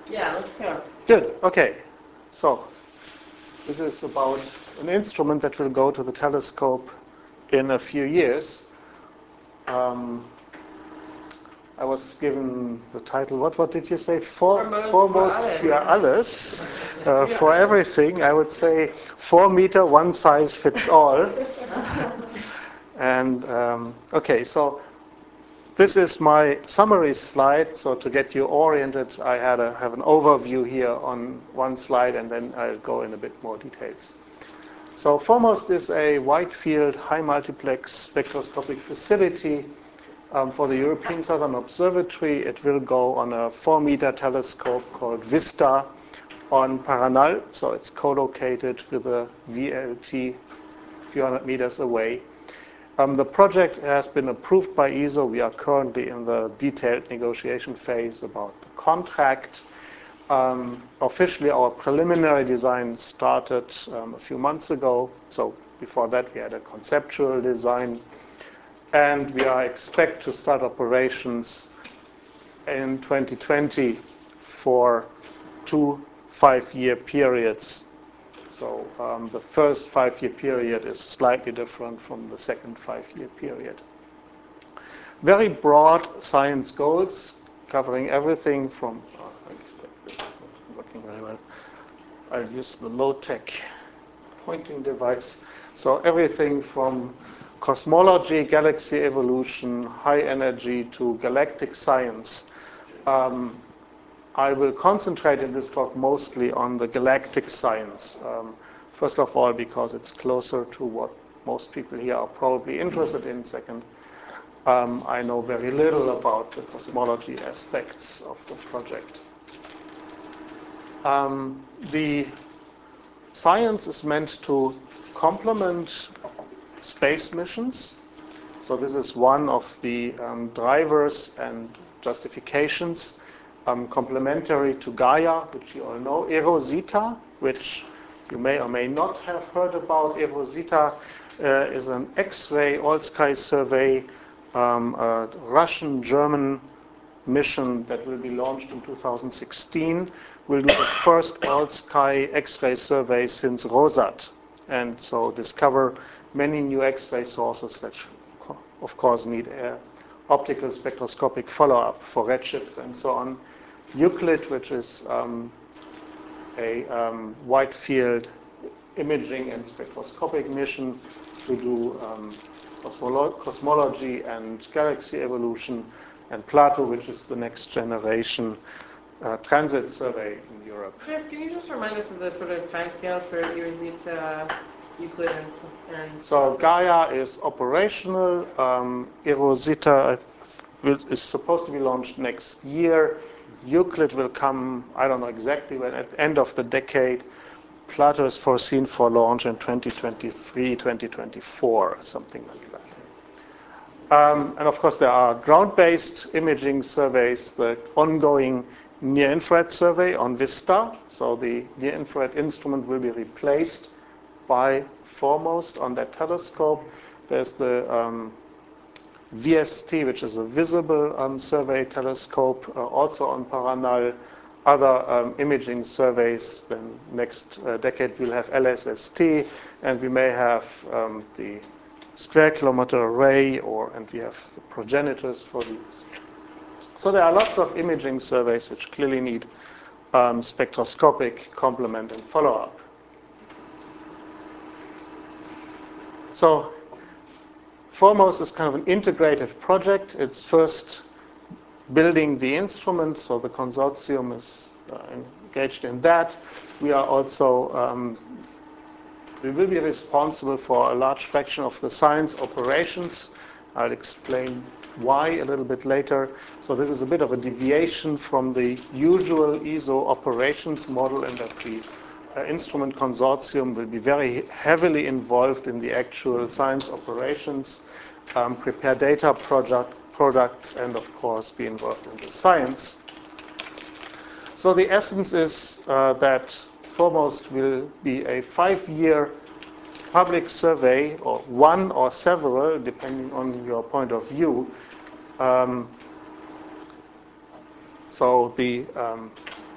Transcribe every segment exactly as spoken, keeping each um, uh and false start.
Yeah, let's go. Good. Okay. So this is about an instrument that will go to the telescope in a few years. Um, I was given the title. What what did you say? For, Foremost foremost for für alles, uh, for everything. I would say four meter, one size fits all. And um, okay, so this is my summary slide. So to get you oriented, I had a, have an overview here on one slide, and then I'll go in a bit more details. So FORMOST is a wide field, high multiplex spectroscopic facility um, for the European Southern Observatory. It will go on a four meter telescope called VISTA on Paranal. So it's co-located with a V L T a few hundred meters away. Um, the project has been approved by E S O. We are currently in the detailed negotiation phase about the contract. Um, officially, our preliminary design started um, a few months ago. So before that, we had a conceptual design. And we are expect to start operations in twenty twenty for two five-year periods. So um, the first five-year period is slightly different from the second five-year period. Very broad science goals, covering everything from, oh, I think this is not working very well. I'll use the low-tech pointing device. So everything from cosmology, galaxy evolution, high energy to galactic science. Um, I will concentrate in this talk mostly on the galactic science. Um, first of all, because it's closer to what most people here are probably interested in. Second, um, I know very little about the cosmology aspects of the project. Um, the science is meant to complement space missions. So this is one of the um, drivers and justifications um, complementary to Gaia, which you all know. eROSITA, which you may or may not have heard about. eROSITA uh, is an X-ray all-sky survey, um, a Russian-German mission that will be launched in two thousand sixteen. Will do the first all-sky X-ray survey since ROSAT, and so discover many new X-ray sources that, of course, need uh, optical spectroscopic follow-up for redshifts and so on. Euclid, which is um, a um, wide field imaging and spectroscopic mission to do um, cosmolo- cosmology and galaxy evolution, and Plato, which is the next generation uh, transit survey in Europe. Chris, can you just remind us of the sort of timescale for eROSITA, Euclid, and, and So Gaia is operational. Um, eROSITA is supposed to be launched next year. Euclid will come, I don't know exactly when, at the end of the decade. Plato is foreseen for launch in twenty twenty-three, twenty twenty-four, something like that. Um, and of course, there are ground-based imaging surveys, the ongoing near-infrared survey on VISTA. So the near-infrared instrument will be replaced by FORMOST on that telescope. There's the um, V S T, which is a visible um, survey telescope, uh, also on Paranal. Other um, imaging surveys, then next uh, decade we'll have L S S T, and we may have um, the square kilometer array, or and we have the progenitors for these. So there are lots of imaging surveys which clearly need um, spectroscopic complement and follow-up. So FORMOST is kind of an integrated project. It's first building the instrument, so the consortium is uh, engaged in that. We are also, um, we will be responsible for a large fraction of the science operations. I'll explain why a little bit later. So this is a bit of a deviation from the usual E S O operations model, in that the uh, instrument consortium will be very heavily involved in the actual science operations, um, prepare data project, products, and of course be involved in the science. So the essence is uh, that FORMOST will be a five-year public survey, or one or several, depending on your point of view. Um, so the um,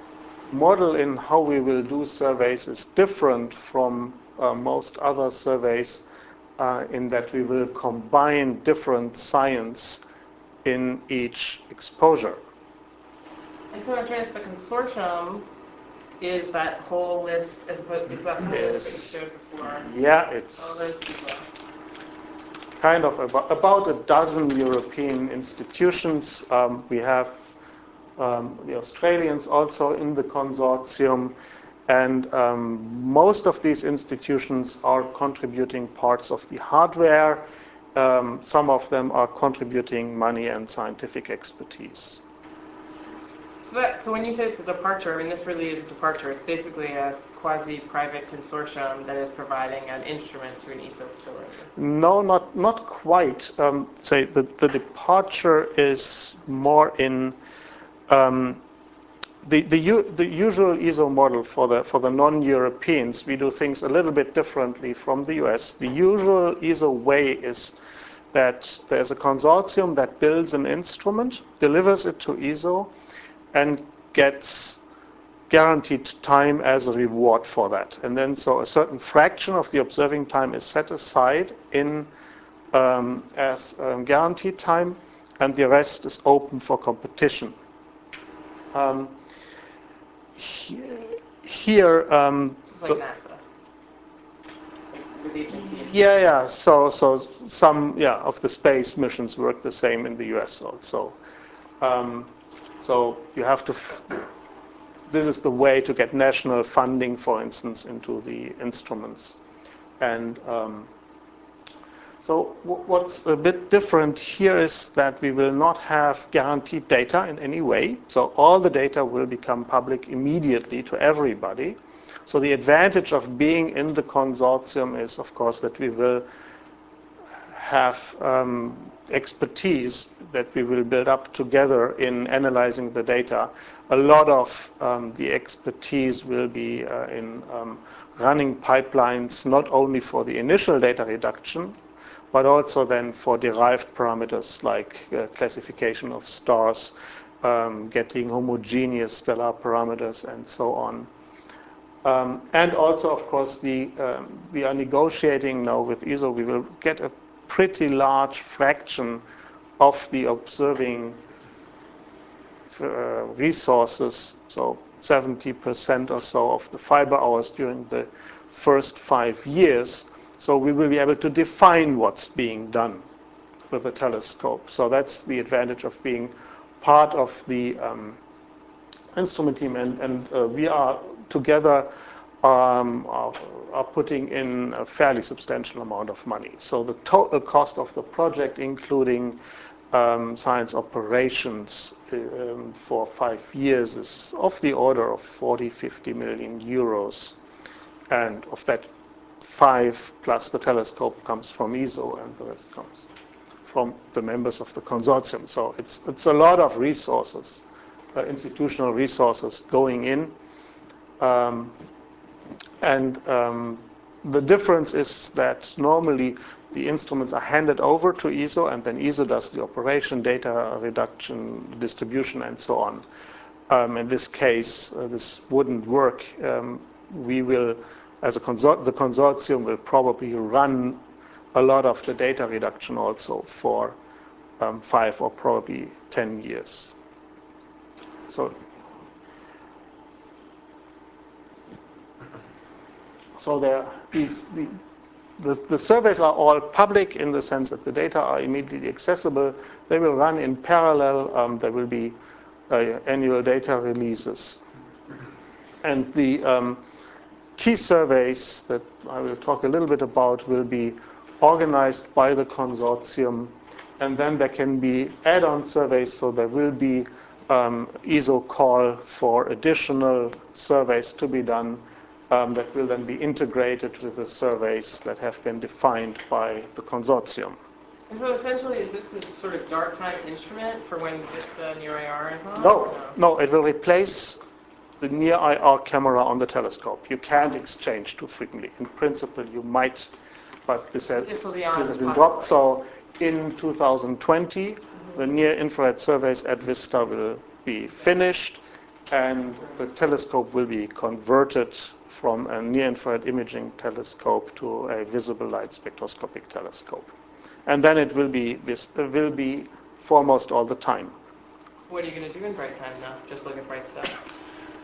model in how we will do surveys is different from uh, most other surveys uh, in that we will combine different science in each exposure. And so, Andreas, the consortium is that whole list, as opposed, is that whole Is, list that you showed before? yeah, it's all those people. Kind of about, about a dozen European institutions. Um, we have um, the Australians also in the consortium, and um, most of these institutions are contributing parts of the hardware. Um, some of them are contributing money and scientific expertise. So that, so when you say it's a departure, I mean, this really is a departure. It's basically a quasi-private consortium that is providing an instrument to an E S O facility. No, not not quite. Um, say the, the departure is more in um, the the, u- the usual E S O model for the for the non-Europeans. We do things a little bit differently from the U S. The usual E S O way is that there's a consortium that builds an instrument, delivers it to E S O, and gets guaranteed time as a reward for that. And then so a certain fraction of the observing time is set aside in um, as um, guaranteed time, and the rest is open for competition. Um, he, here, um, This is like NASA. With H S T. yeah, yeah. So, so some, yeah, of the space missions work the same in the U S also. Um, so you have to. F- this is the way to get national funding, for instance, into the instruments. And um, so w- what's a bit different here is that we will not have guaranteed data in any way. So all the data will become public immediately to everybody. So the advantage of being in the consortium is, of course, that we will have um, expertise that we will build up together in analyzing the data. A lot of um, the expertise will be uh, in um, running pipelines, not only for the initial data reduction, but also then for derived parameters like uh, classification of stars, um, getting homogeneous stellar parameters, and so on. Um, and also, of course, the, um, we are negotiating now with E S O. We will get a pretty large fraction of the observing uh, resources, so seventy percent or so of the fiber hours during the first five years. So we will be able to define what's being done with the telescope. So that's the advantage of being part of the um, instrument team, and, and uh, we are together um, are, are putting in a fairly substantial amount of money. So the total cost of the project, including um, science operations um, for five years, is of the order of forty, fifty million euros. And of that, five plus the telescope comes from E S O, and the rest comes from the members of the consortium. So it's, it's a lot of resources. Uh, institutional resources going in. Um, and um, the difference is that normally the instruments are handed over to E S O, and then E S O does the operation, data reduction, distribution, and so on. Um, in this case, uh, this wouldn't work. Um, we will, as a consort, the consortium will probably run a lot of the data reduction also for um, five or probably ten years. So, so there is the, the, the surveys are all public in the sense that the data are immediately accessible. They will run in parallel. Um, there will be uh, annual data releases. And the um, key surveys that I will talk a little bit about will be organized by the consortium. And then there can be add-on surveys, so there will be um, E S O call for additional surveys to be done um, that will then be integrated with the surveys that have been defined by the consortium. And so essentially, is this the sort of dark time instrument for when VISTA near I R is on? No, or no, no, it will replace the near I R camera on the telescope. You can't exchange too frequently. In principle, you might, but this has, This will be this on has been constantly. dropped. So in two thousand twenty, the near infrared surveys at VISTA will be finished, and the telescope will be converted from a near-infrared imaging telescope to a visible light spectroscopic telescope. And then it will be, vis will be foremost all the time. What are you going to do in bright time now? Just look at bright stuff?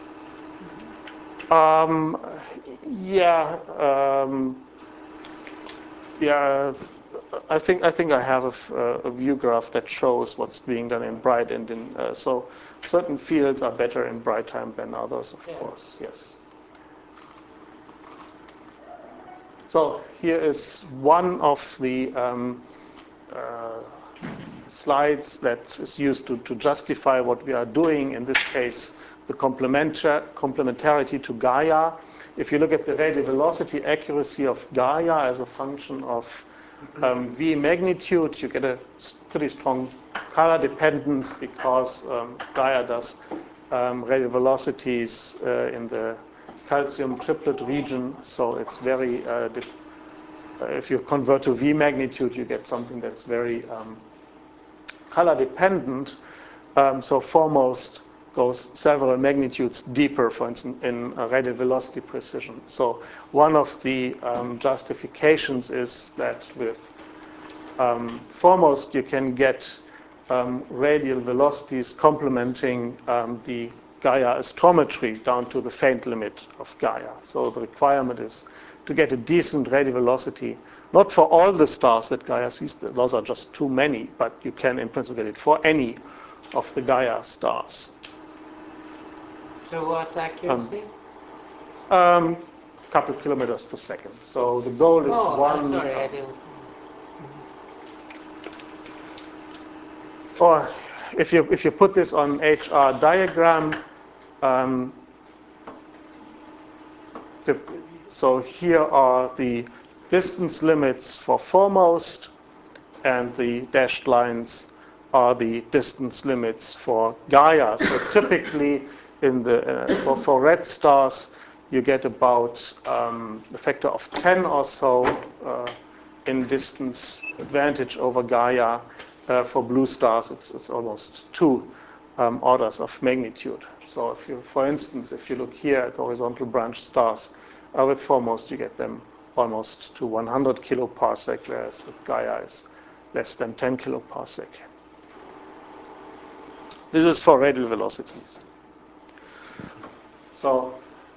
Um, yeah, um, yeah. I think I think I have a, a view graph that shows what's being done in bright and in uh, so certain fields are better in bright time than others, of Yeah. course. Yes. So here is one of the um, uh, slides that is used to, to justify what we are doing. In this case, the complementar complementarity to Gaia. If you look at the radial velocity accuracy of Gaia as a function of um, V magnitude, you get a pretty strong color dependence because um, Gaia does um, radial velocities uh, in the calcium triplet region, so it's very, uh, if you convert to V magnitude, you get something that's very um, color dependent. Um, so foremost goes several magnitudes deeper, for instance, in uh, radial velocity precision. So one of the um, justifications is that with um, foremost you can get um, radial velocities complementing um, the Gaia astrometry down to the faint limit of Gaia. So the requirement is to get a decent radial velocity, not for all the stars that Gaia sees, those are just too many, but you can in principle get it for any of the Gaia stars. So what accuracy? Um, um, couple kilometers per second. So the goal is oh, one. I'm sorry, uh, I didn't. Or if you if you put this on H R diagram, um, the, so here are the distance limits for foremost, and the dashed lines are the distance limits for Gaia. So typically, in the uh, for, for red stars, you get about um, a factor of ten or so uh, in distance advantage over Gaia. Uh, for blue stars, it's, it's almost two um, orders of magnitude. So if you, for instance, if you look here at horizontal branch stars, uh, with foremost you get them almost to one hundred kiloparsec, whereas with Gaia is less than ten kiloparsec. This is for radial velocities. So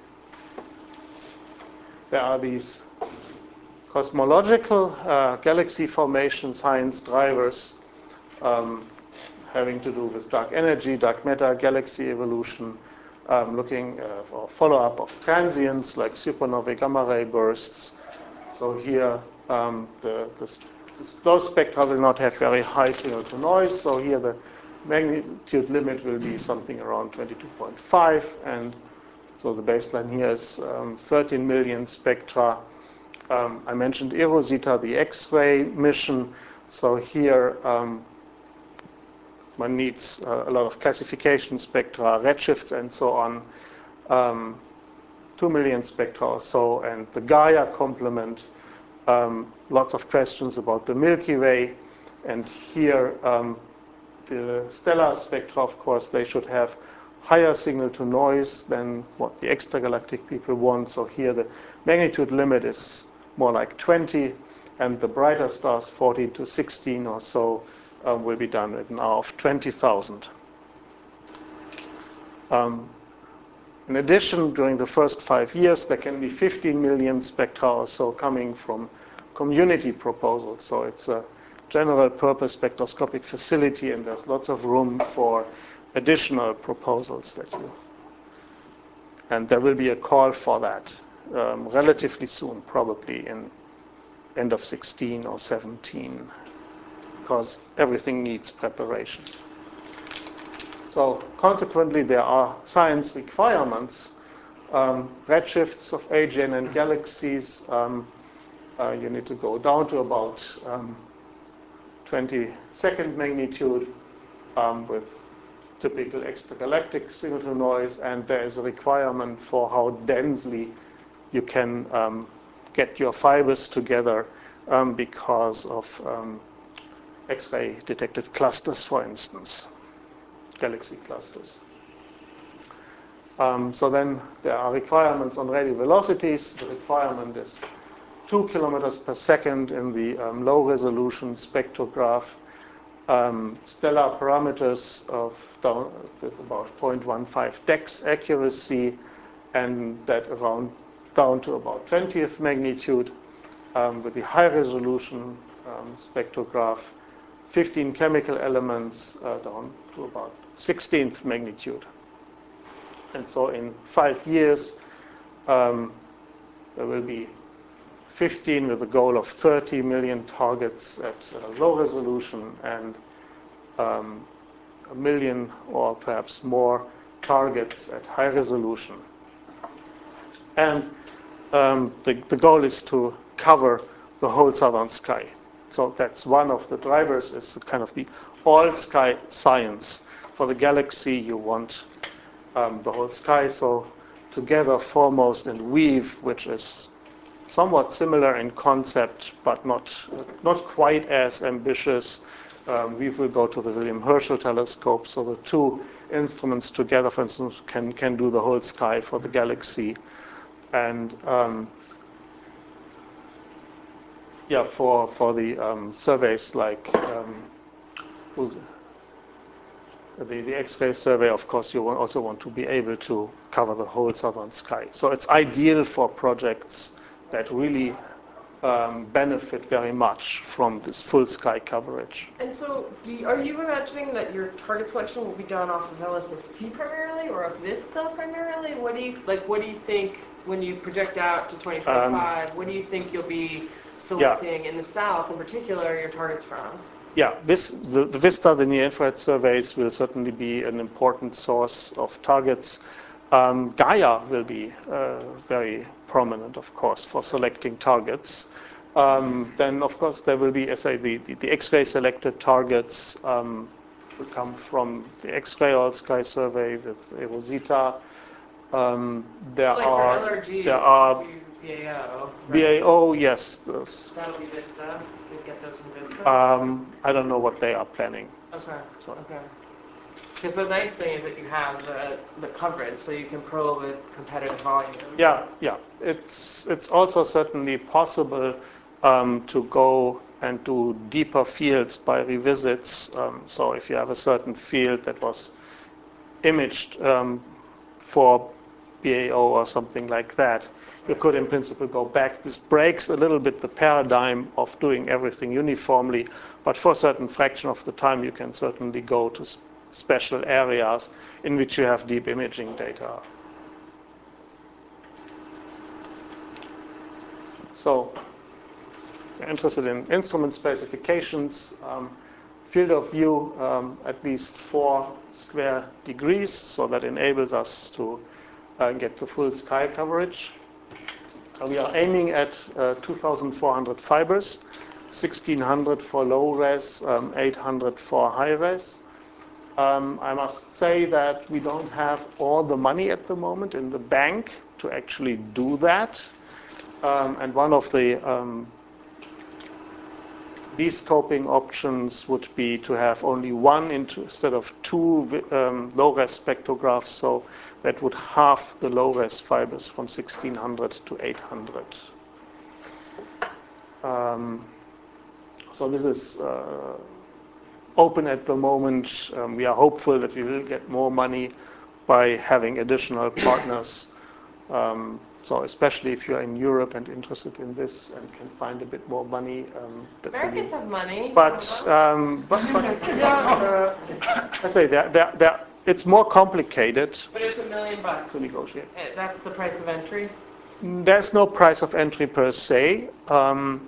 there are these cosmological uh, galaxy formation science drivers um, having to do with dark energy, dark matter, galaxy evolution, um, looking uh, for follow-up of transients like supernovae, gamma ray bursts. So here, um, the, the, those spectra will not have very high signal to noise. So here the magnitude limit will be something around twenty-two point five. And so the baseline here is um, thirteen million spectra. Um, I mentioned eROSITA, the X-ray mission. So here, um, one needs uh, a lot of classification spectra, redshifts, and so on. Um, two million spectra or so, and the Gaia complement. Um, lots of questions about the Milky Way. And here, um, the stellar spectra, of course, they should have higher signal to noise than what the extragalactic people want. So here the magnitude limit is more like twenty, and the brighter stars, fourteen to sixteen or so, um, will be done with an R of twenty thousand. Um, in addition, during the first five years, there can be fifteen million spectra or so coming from community proposals. So it's a general purpose spectroscopic facility, and there's lots of room for additional proposals that you, and there will be a call for that um, relatively soon, probably in end of sixteen or seventeen, because everything needs preparation. So consequently, there are science requirements, um, redshifts of A G N and galaxies. Um, uh, you need to go down to about um, twenty-second magnitude um, with typical extragalactic signal to noise, and there is a requirement for how densely you can um, get your fibers together um, because of um, X-ray detected clusters, for instance, galaxy clusters. Um, so then there are requirements on radial velocities. The requirement is two kilometers per second in the um, low resolution spectrograph. Um, stellar parameters of down with about zero point one five dex accuracy, and that around down to about twentieth magnitude um, with the high resolution um, spectrograph, fifteen chemical elements uh, down to about sixteenth magnitude. And so in five years, um, there will be fifteen with a goal of thirty million targets at uh, low resolution, and um, a million or perhaps more targets at high resolution. And um, the, the goal is to cover the whole southern sky. So that's one of the drivers, is kind of the all-sky science. For the galaxy, you want um, the whole sky. So together, Foremost and WEAVE, which is somewhat similar in concept, but not, uh, not quite as ambitious. Um, WEAVE will go to the William Herschel telescope. So the two instruments together, for instance, can, can do the whole sky for the galaxy. And um, yeah, for, for the um, surveys like um, the, the X-ray survey, of course, you also want to be able to cover the whole southern sky. So it's ideal for projects that really um, benefit very much from this full sky coverage. And so, do you, are you imagining that your target selection will be done off of L S S T primarily, or of VISTA primarily? What do you like? What do you think when you project out to twenty twenty-five? Um, what do you think you'll be selecting yeah. in the south, in particular, your targets from? Yeah, this, the, the VISTA, the near-infrared surveys, will certainly be an important source of targets. Um, Gaia will be uh, very prominent, of course, for selecting targets. Um, then, of course, there will be, as I say, the, the, the X-ray selected targets um, will come from the X-ray all-sky survey with Rosita. Um, there like are L R Gs there are B A O. Right? B A O, yes. Those. That'll be VISTA. You get those from VISTA. Um, I don't know what they are planning. Okay. So, okay. Because the nice thing is that you have the, the coverage, so you can probe a competitive volume. Yeah, yeah. It's it's also certainly possible um, to go and do deeper fields by revisits. Um, so if you have a certain field that was imaged um, for B A O or something like that, you could in principle go back. This breaks a little bit the paradigm of doing everything uniformly, but for a certain fraction of the time you can certainly go to sp- special areas in which you have deep imaging data. So you're interested in instrument specifications, um, field of view um, at least four square degrees, so that enables us to uh, get the full sky coverage. Uh, we are aiming at uh, two thousand four hundred fibers, sixteen hundred for low res, um, eight hundred for high res. Um, I must say that we don't have all the money at the moment in the bank to actually do that. Um, and one of the um, descoping options would be to have only one into, instead of two um, low-res spectrographs, so that would halve the low-res fibers from sixteen hundred to eight hundred. Um, so this is uh, open at the moment. Um, we are hopeful that we will get more money by having additional partners. Um, so especially if you're in Europe and interested in this and can find a bit more money. Um, that Americans have money. But, um, but, but yeah, uh, I say that they're, they're, it's more complicated. But it's a million bucks to negotiate. That's the price of entry? There's no price of entry per se. Um,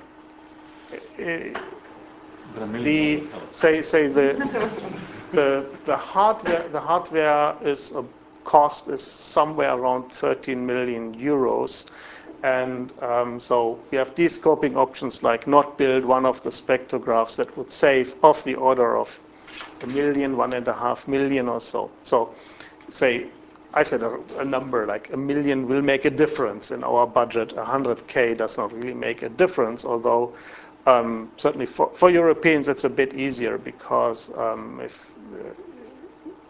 the say say the the the hardware the hardware is a cost is somewhere around thirteen million euros, and um, so we have descoping options like not build one of the spectrographs that would save of the order of a million, one and a half million or so. So say I said a, a number like a million will make a difference in our budget. one hundred K does not really make a difference, although um, certainly for, for Europeans it's a bit easier because um, if uh,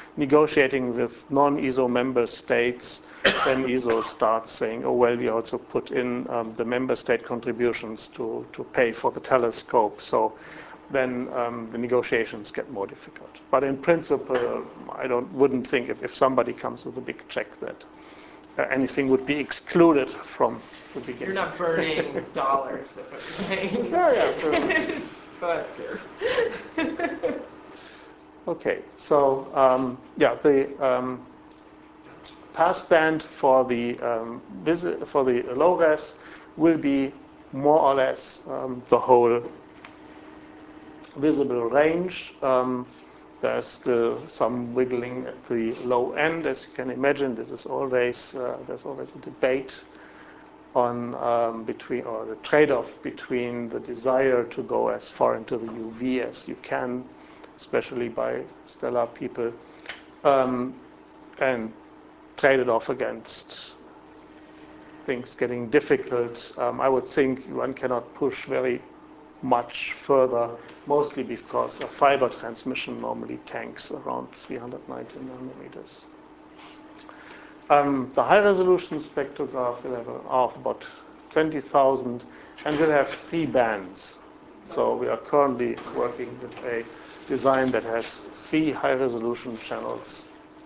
negotiating with non-E S O member states, then E S O starts saying, oh, well, we also put in um, the member state contributions to, to pay for the telescope. So then um, the negotiations get more difficult. But in principle, I don't, wouldn't think if, if somebody comes with a big check that uh, anything would be excluded from the beginning. You're not burning dollars, that's what you're saying. Yeah, yeah. So that's good. Okay, so um, yeah, the um, passband for the um, visit for the low res will be more or less um, the whole visible range. Um, there's still some wiggling at the low end, as you can imagine. This is always uh, there's always a debate on um, between or the trade-off between the desire to go as far into the U V as you can, especially by stellar people, um, and trade it off against things getting difficult. Um, I would think one cannot push very much further, mostly because a fiber transmission normally tanks around three hundred ninety nanometers. Um, the high-resolution spectrograph will have an R of about twenty thousand and will have three bands. So we are currently working with a design that has three high-resolution channels.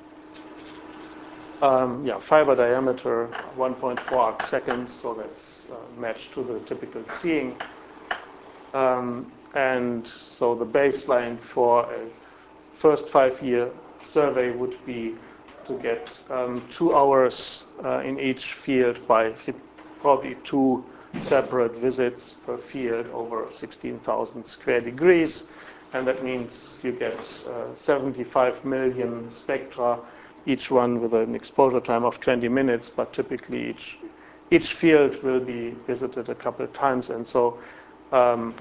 Um, yeah, fiber diameter one point four arc seconds, so that's uh, matched to the typical seeing. Um, and so the baseline for a first five-year survey would be to get um, two hours uh, in each field by probably two separate visits per field over sixteen thousand square degrees. And that means you get uh, seventy-five million spectra, each one with an exposure time of twenty minutes, but typically each, each field will be visited a couple of times. And so um,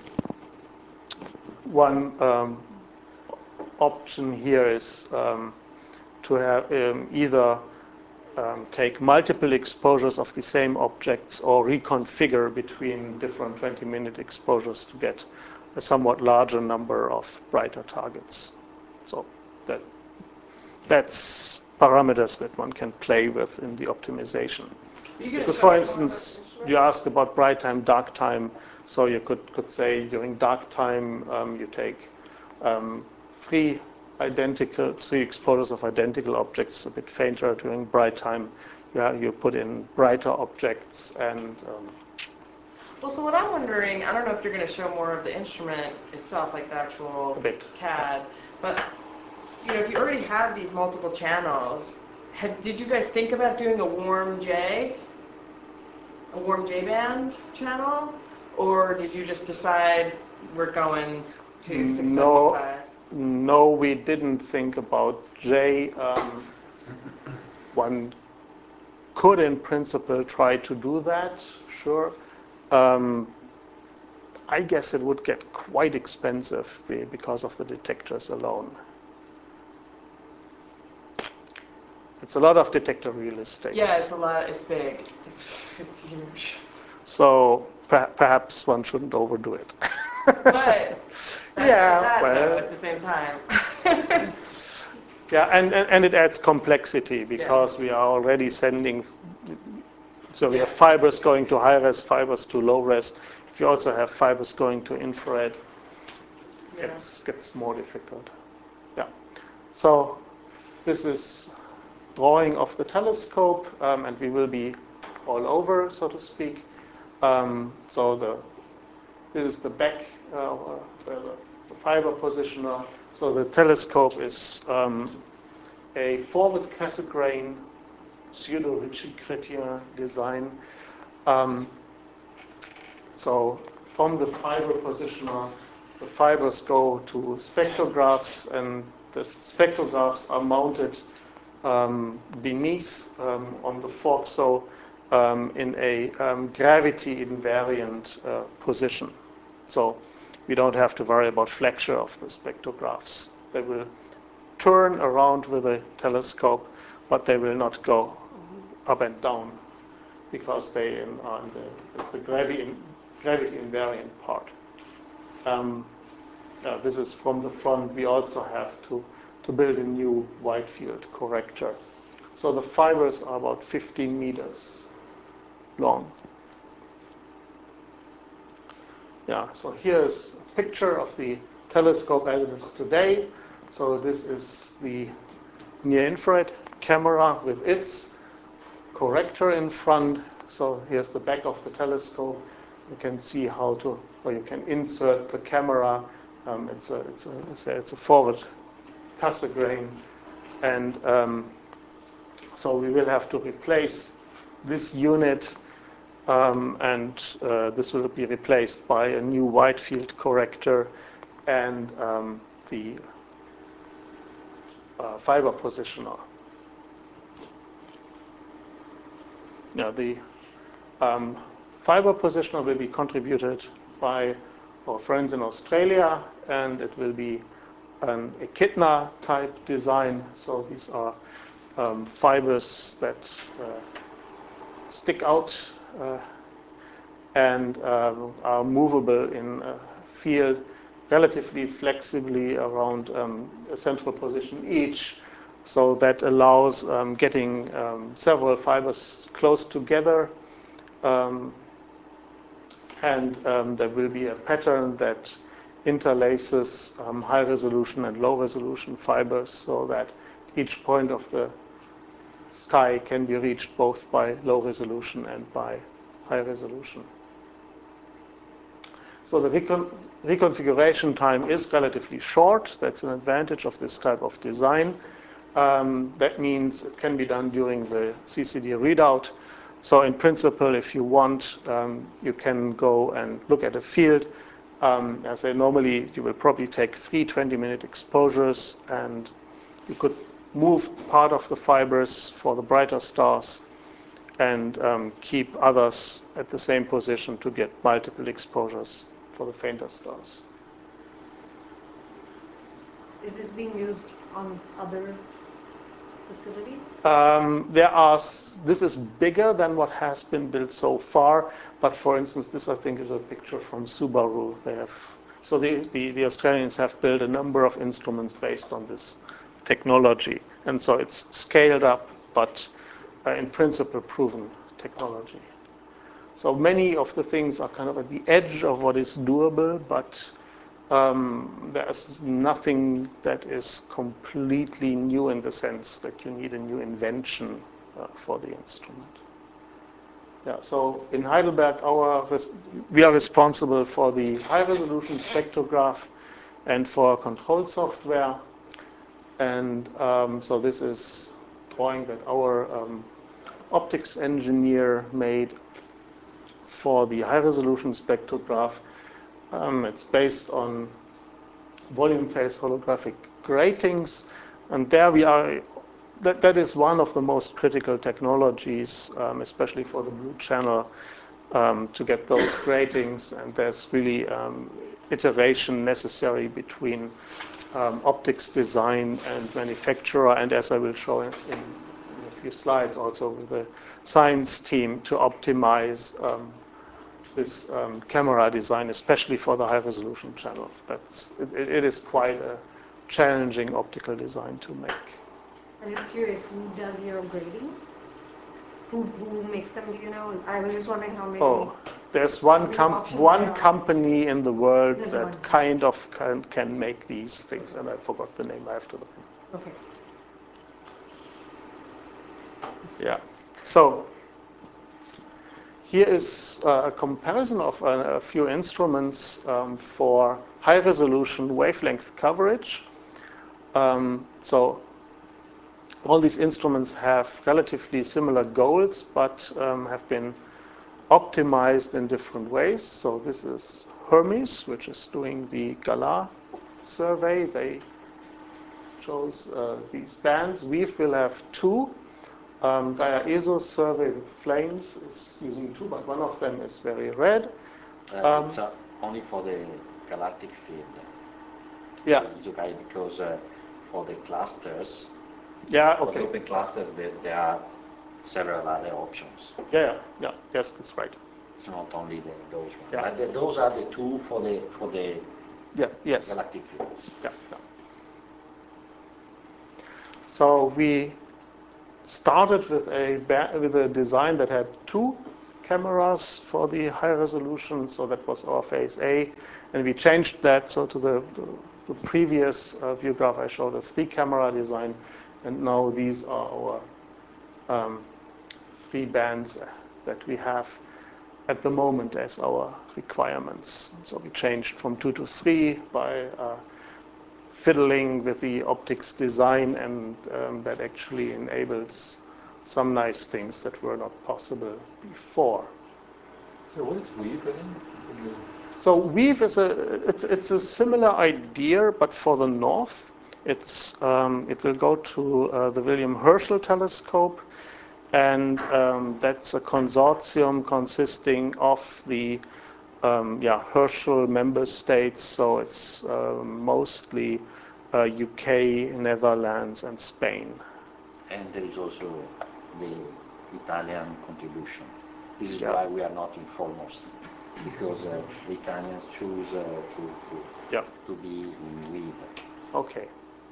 one um, option here is um, to have um, either um, take multiple exposures of the same objects or reconfigure between different twenty minute exposures to get a somewhat larger number of brighter targets. So that that's parameters that one can play with in the optimization. You could, for instance, you ask about bright time, dark time. So you could, could say during dark time um, you take um, three identical, three exposures of identical objects, a bit fainter. During bright time, yeah, you put in brighter objects. And um, well, so what I'm wondering, I don't know if you're going to show more of the instrument itself, like the actual a bit. C A D, but you know, if you already have these multiple channels, have, did you guys think about doing a warm J, a warm J band channel, or did you just decide we're going to six seventy-five? No, no, we didn't think about J. Um, one could, in principle, try to do that, sure. Um, I guess it would get quite expensive because of the detectors alone. It's a lot of detector real estate. Yeah, it's a lot. It's big. It's it's huge. So per perhaps one shouldn't overdo it. But that's yeah, that, well, though, at the same time. yeah, and, and and it adds complexity because yeah. we are already sending. So we yeah. have fibers going to high res, fibers to low res. If you also have fibers going to infrared, yeah. it gets more difficult. Yeah. So this is drawing of the telescope, um, and we will be all over, so to speak. Um, so the this is the back, uh, the, the fiber positioner. So the telescope is um, a forward Cassegrain pseudo-Ritchie-Chrétien design. Um, so from the fiber positioner, the fibers go to spectrographs, and the spectrographs are mounted um, beneath um, on the fork, so um, in a um, gravity invariant uh, position. So we don't have to worry about flexure of the spectrographs. They will turn around with a telescope, but they will not go up and down because they are in the, the gravity, gravity invariant part. Um, uh, this is from the front. We also have to to build a new wide field corrector. So the fibers are about fifteen meters long. Yeah, so here's a picture of the telescope as it is today. So this is the near-infrared camera with its corrector in front. So here's the back of the telescope. You can see how to, or you can insert the camera. Um, it's a, it's a, it's a, it's a forward Cassegrain, and um, so we will have to replace this unit, um, and uh, this will be replaced by a new wide field corrector and um, the uh, fiber positioner. Now the um, fiber positioner will be contributed by our friends in Australia, and it will be an echidna type design. So these are um, fibers that uh, stick out uh, and uh, are movable in a field relatively flexibly around um, a central position each. So that allows um, getting um, several fibers close together. Um, and um, there will be a pattern that interlaces um, high resolution and low resolution fibers so that each point of the sky can be reached both by low resolution and by high resolution. So the recon reconfiguration time is relatively short. That's an advantage of this type of design. Um, that means it can be done during the C C D readout. So in principle, if you want, um, you can go and look at a field. Um, as I normally, you will probably take three twenty-minute exposures, and you could move part of the fibers for the brighter stars and um, keep others at the same position to get multiple exposures for the fainter stars. Is this being used on other facilities? Um, there are, this is bigger than what has been built so far, but for instance, this I think is a picture from Subaru. They have, so the, the, the Australians have built a number of instruments based on this technology. And so it's scaled up, but uh, in principle proven technology. So many of the things are kind of at the edge of what is doable, but um, there's nothing that is completely new in the sense that you need a new invention uh, for the instrument. Yeah, so in Heidelberg, our we are responsible for the high-resolution spectrograph and for control software. And um, so this is drawing that our um, optics engineer made for the high-resolution spectrograph. Um, it's based on volume phase holographic gratings, and there we are. That, that is one of the most critical technologies, um, especially for the blue channel, um, to get those gratings. And there's really um, iteration necessary between um, optics design and manufacturer, and as I will show in, in a few slides, also with the science team to optimize um, this um, camera design, especially for the high resolution channel. That's, it, it is quite a challenging optical design to make. I'm just curious, who does your gradings? Who, who makes them, do you know? I was just wondering how many. Oh, there's one, com one company in the world There's that one. kind of can, can make these things, and I forgot the name. I have to look. Okay. Yeah. So here is uh, a comparison of a, a few instruments um, for high-resolution wavelength coverage. Um, so all these instruments have relatively similar goals, but um, have been optimized in different ways. So this is Hermes, which is doing the Galah survey. They chose uh, these bands. We will have two. Um, Gaia E S O survey with flames is using two, but one of them is very red. Uh, Um, it's uh, only for the galactic field. Yeah. It's okay because uh, for the clusters, Yeah. for Okay. the open clusters, there, there are several other options. Yeah. Yeah. Yes, that's right. It's not only the, those ones, Yeah. but the, those are the two for the for the Yeah. Yes. galactic fields. Yeah. Yeah. So we started with a with a design that had two cameras for the high resolution, so that was our phase A, and we changed that so to the, the previous uh, view graph I showed a three camera design, and now these are our um, three bands that we have at the moment as our requirements. So we changed from two to three by uh, fiddling with the optics design, and um, that actually enables some nice things that were not possible before. So what is weave again? So weave is a it's it's a similar idea, but for the north. It's um, it will go to uh, the William Herschel telescope, and um, that's a consortium consisting of the um, yeah Herschel member states. So it's uh, mostly uh, U K, Netherlands, and Spain. And there is also the Italian contribution. This is Yeah. why we are not in foremost, because uh, the Italians choose uh, to, to, Yeah. to be in lead. Okay.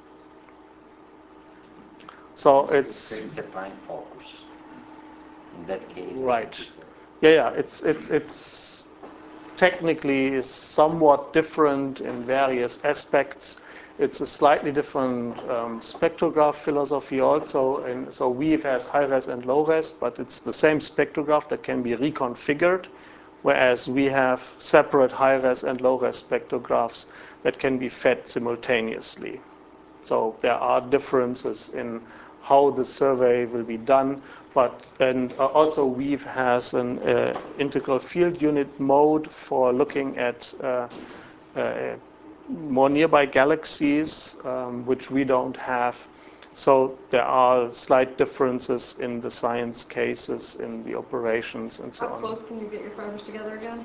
So It's, it's it's a prime focus. In that case, I right. think it's a, Yeah, yeah. It's it's it's technically is somewhat different in various aspects. It's a slightly different um, spectrograph philosophy also, and so weave has high res and low res, but it's the same spectrograph that can be reconfigured, whereas we have separate high res and low res spectrographs that can be fed simultaneously. So there are differences in how the survey will be done, but and uh, also weave has an uh, integral field unit mode for looking at uh, uh, more nearby galaxies, um, which we don't have. So there are slight differences in the science cases, in the operations, and so How on. close can you get your fibers together again?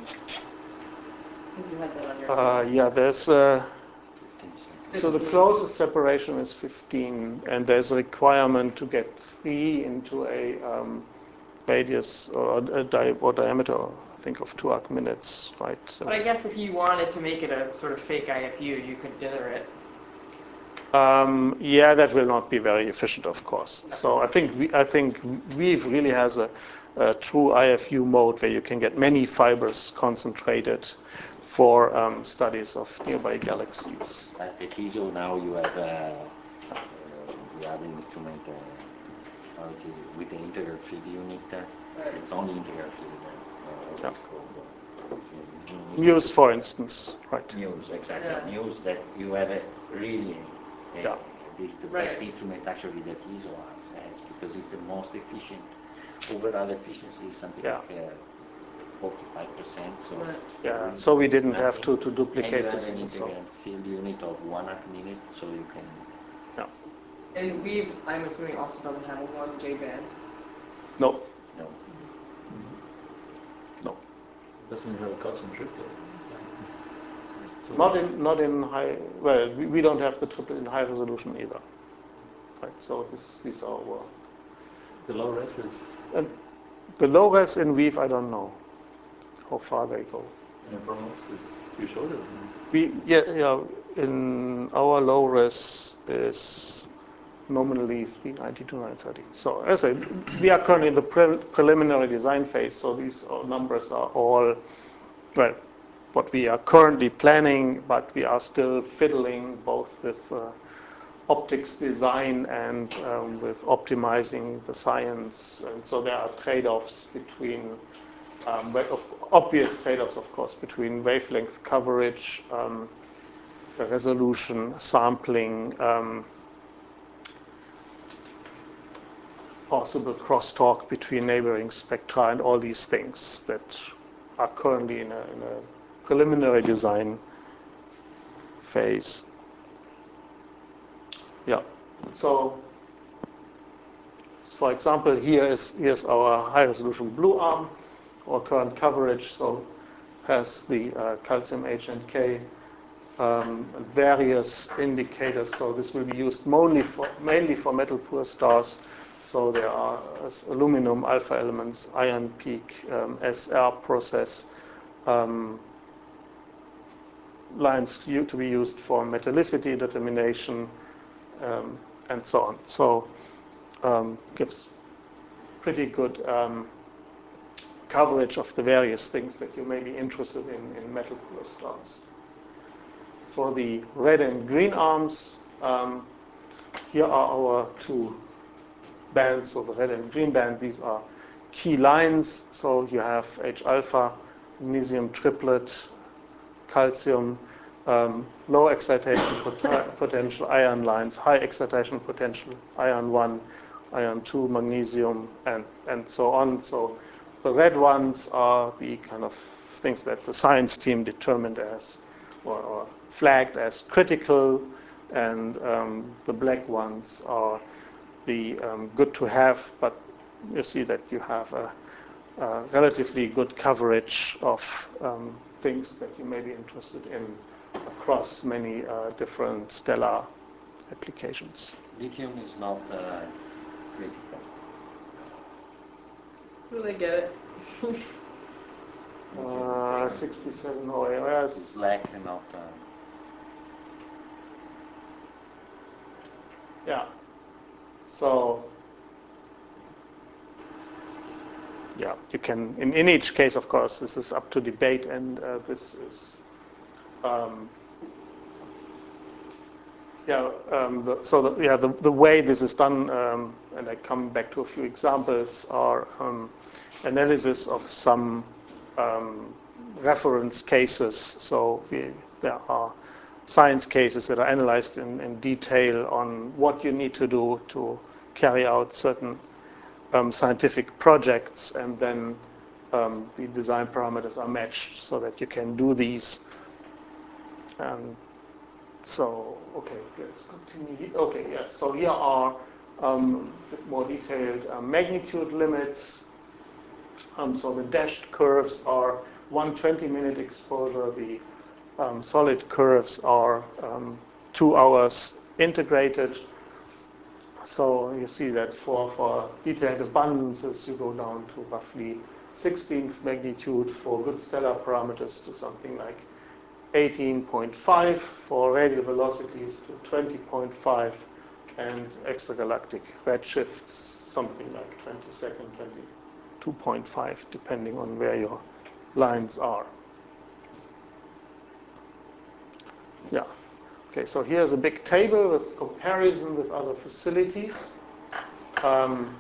I think you had that on your Uh, slide. yeah, there's. Uh, fifteen centimeters. So the closest separation is fifteen, and there's a requirement to get three into a um, radius or a di or diameter, I think, of two arc minutes, right? So But I guess if you wanted to make it a sort of fake I F U, you could dither it. Um, yeah, that will not be very efficient, of course. So I think we, I think Weave really has a, a true I F U mode where you can get many fibers concentrated for um, studies of nearby galaxies. At at I S O now you have uh, uh, the other instrument, uh, how it is, with the integral field unit. Uh, it's only integral field. Uh, what Yeah. is called? Uh, it's in- in- Muse, for instance, right? Muse, exactly. Yeah. Muse that you have a really. Uh, Yeah. This is the Right. best instrument actually that I S O has, has because it's the most efficient. Overall efficiency is something Yeah. like uh, forty-five percent. So Right. Yeah. So we didn't have to, to and duplicate you have this an in the integral south. field unit of one arc minute, so you can. Yeah. And Weave, I'm assuming, also doesn't have a one J band. No, No. no. Doesn't have a custom triplet. So Not in not in high. Well, we, we don't have the triple in high resolution either. Right. So this these are our. the low res is And the low res in Weave, I don't know how far they go. in foremost is you showed it. We yeah yeah in our low res is nominally three ninety to nine thirty. So as I said, we are currently in the pre preliminary design phase. So these are, numbers are all well what we are currently planning, but we are still fiddling both with uh, optics design and um, with optimizing the science. And so there are trade-offs between, um, of, obvious trade-offs, of course, between wavelength coverage, um, resolution, sampling, um, possible crosstalk between neighboring spectra, and all these things that are currently in a, in a preliminary design phase. Yeah. So, for example, here is here's our high-resolution blue arm, or current coverage. So, has the uh, calcium H and K, um, and various indicators. So this will be used mainly for mainly for metal poor stars. So there are uh, aluminum alpha elements, iron peak, um, S R process. Um, lines to be used for metallicity determination, um, and so on. So um, gives pretty good um, coverage of the various things that you may be interested in in metal polar stars. For the red and green arms, um, here are our two bands, so the red and green band. These are key lines. So you have H alpha, magnesium triplet, calcium, um, low excitation pot potential ion lines, high excitation potential ion one, ion two, magnesium, and, and so on. So the red ones are the kind of things that the science team determined as or, or flagged as critical, and um, the black ones are the um, good to have, but you see that you have a, a relatively good coverage of um, things that you may be interested in across many uh, different stellar applications. Lithium is not uh, critical. So they get it. Uh, sixty-seven O A S. Black and not. Uh, Yeah. So, yeah, you can, in, in each case, of course, this is up to debate, and uh, this is, um, yeah, um, the, so the, yeah, the, the way this is done, um, and I come back to a few examples, are um, analysis of some um, reference cases. So we, there are science cases that are analyzed in, in detail on what you need to do to carry out certain um, scientific projects, and then um, the design parameters are matched so that you can do these. And so, okay, let's continue. Okay, yes. So here are um, a bit more detailed uh, magnitude limits. Um, so the dashed curves are one twenty minute exposure. The um, solid curves are um, two hours integrated. So you see that for, for detailed abundances, you go down to roughly sixteenth magnitude, for good stellar parameters to something like eighteen point five, for radial velocities to twenty point five, and extragalactic redshifts something like twenty-second, twenty-two point five, depending on where your lines are. Yeah. Okay, so here's a big table with comparison with other facilities, um,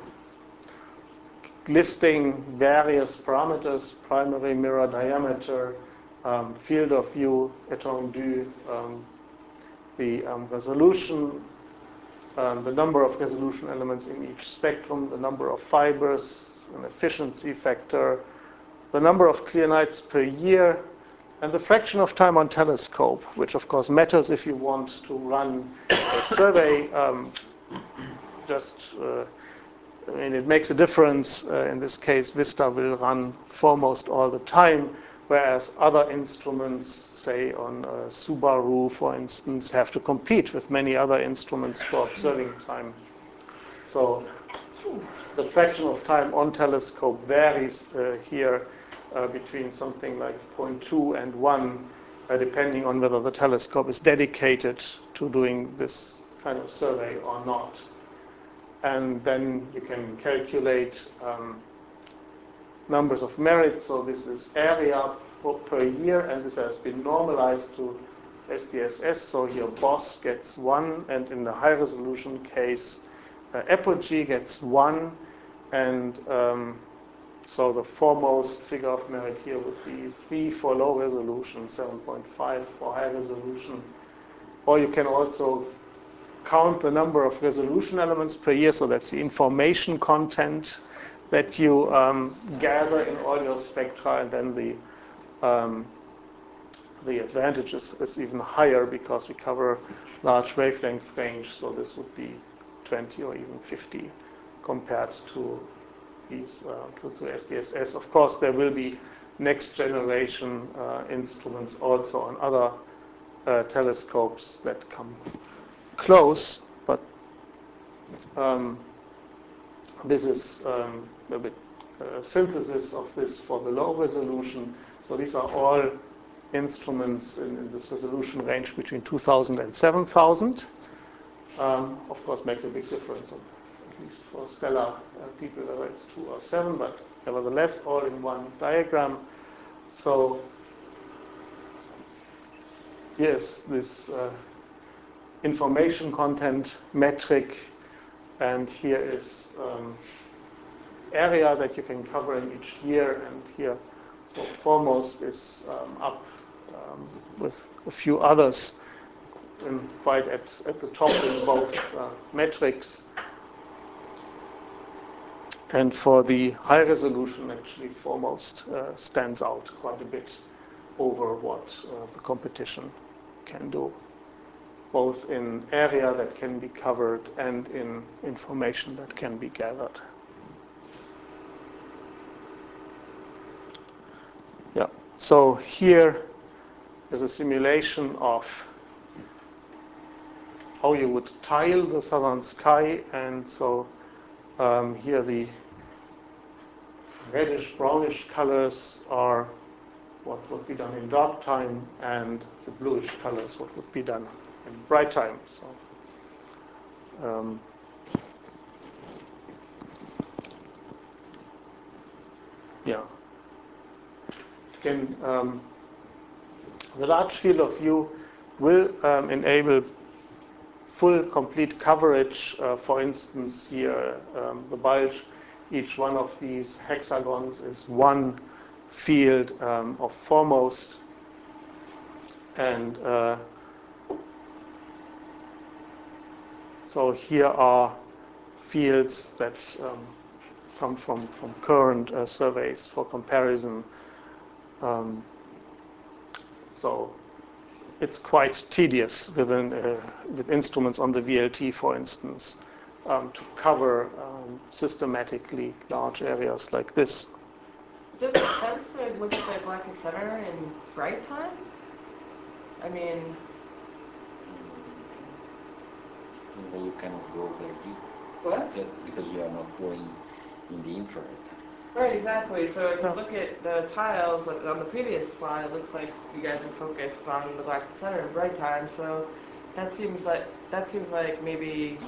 listing various parameters: primary mirror diameter, um, field of view, étendue, um, the um, resolution, um, the number of resolution elements in each spectrum, the number of fibers, an efficiency factor, the number of clear nights per year, and the fraction of time on telescope, which of course matters if you want to run a survey. Um, just, uh, I mean, it makes a difference. Uh, in this case, VISTA will run foremost all the time, whereas other instruments, say on uh, Subaru, for instance, have to compete with many other instruments for observing time. So the fraction of time on telescope varies uh, here uh, between something like zero point two and one, uh, depending on whether the telescope is dedicated to doing this kind of survey or not. And then you can calculate um, numbers of merits. So this is area per year, and this has been normalized to S D S S. So here BOSS gets one, and in the high resolution case, uh, apogee gets one, and um, so the foremost figure of merit here would be three for low resolution, seven point five for high resolution. Or you can also count the number of resolution elements per year, so that's the information content that you um, gather in all your spectra, and then the um, the advantage is, is even higher because we cover large wavelength range, so this would be twenty or even fifty compared to these uh, to, to S D S S. Of course, there will be next generation uh, instruments also on other uh, telescopes that come close, but um, this is um, a bit uh, synthesis of this for the low resolution. So these are all instruments in, in this resolution range between two thousand and seven thousand. um, of course, makes a big difference, at least for stellar uh, people, whether it's two or seven, but nevertheless, all in one diagram. So yes, this uh, information content metric, and here is um, area that you can cover in each year, and here, so foremost is um, up um, with a few others, in quite at, at the top in both uh, metrics. And for the high resolution, actually, foremost uh, stands out quite a bit over what uh, the competition can do, both in area that can be covered and in information that can be gathered. Yeah. So here is a simulation of how you would tile the southern sky, and so um, here the reddish brownish colors are what would be done in dark time, and the bluish colors what would be done in bright time. So um, yeah, again, um, the large field of view will um, enable full complete coverage. Uh, for instance, here um, the bulge, each one of these hexagons is one field um, of foremost, and uh, so here are fields that um, come from, from current uh, surveys for comparison. Um, so it's quite tedious within, uh, with instruments on the V L T, for instance, um, to cover um, systematically large areas like this. Does it make sense to look at the galactic center in bright time? I mean, Then you cannot go very deep. what? Yeah, because you are not going in the infrared. Right, exactly. So if you look at the tiles on the previous slide, it looks like you guys are focused on the galactic center in bright time. So that seems like that seems like maybe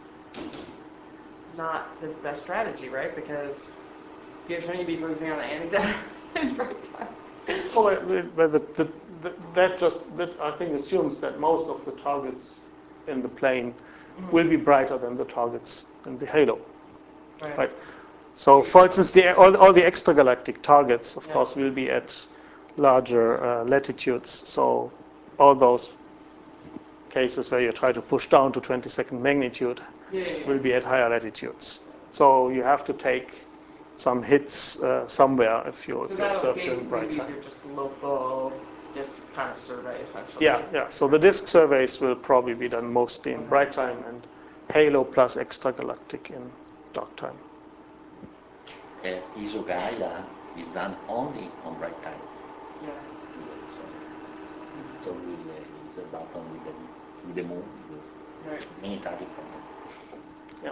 not the best strategy, right? Because you shouldn't be focusing on the anti-center in bright time. Oh, but the, the, the, that just that I think assumes that most of the targets in the plane mm-hmm. will be brighter than the targets in the halo. Right. Right. So, for instance, the, all, all the extragalactic targets, of yeah. course, will be at larger uh, latitudes. So, all those cases where you try to push down to twenty-second magnitude yeah, yeah, yeah. will be at higher latitudes. So, you have to take some hits uh, somewhere if you, so if you observe during bright be time. your just local, just kind of survey, essentially. Yeah, yeah. So, the disk surveys will probably be done mostly in okay. bright time, and halo plus extragalactic in dark time. Uh, ISO-Gaia is done only on bright time. Yeah. So it always uh, is a button with the, with the moon, with right. many targets on it. Yeah.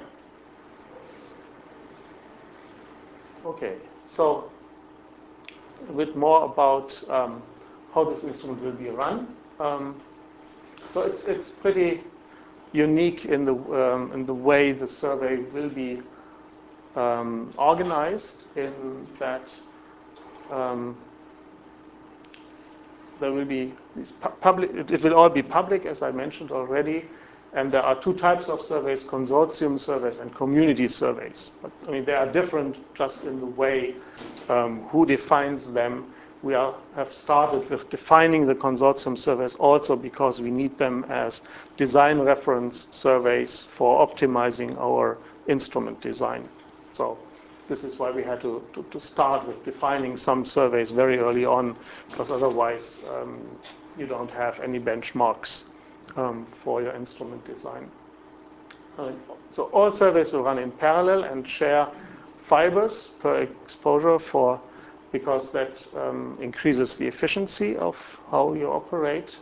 Okay, so a bit more about um, how this instrument will be run. Um, so it's it's pretty unique in the um, in the way the survey will be um, organized. In that um, there will be these pu public. It, it will all be public, as I mentioned already. And there are two types of surveys: consortium surveys and community surveys. But I mean, they are different just in the way um, who defines them. We are, have started with defining the consortium surveys also because we need them as design reference surveys for optimizing our instrument design. So this is why we had to, to, to start with defining some surveys very early on, because otherwise um, you don't have any benchmarks um, for your instrument design. Uh, so all surveys will run in parallel and share fibers per exposure for because that um, increases the efficiency of how you operate.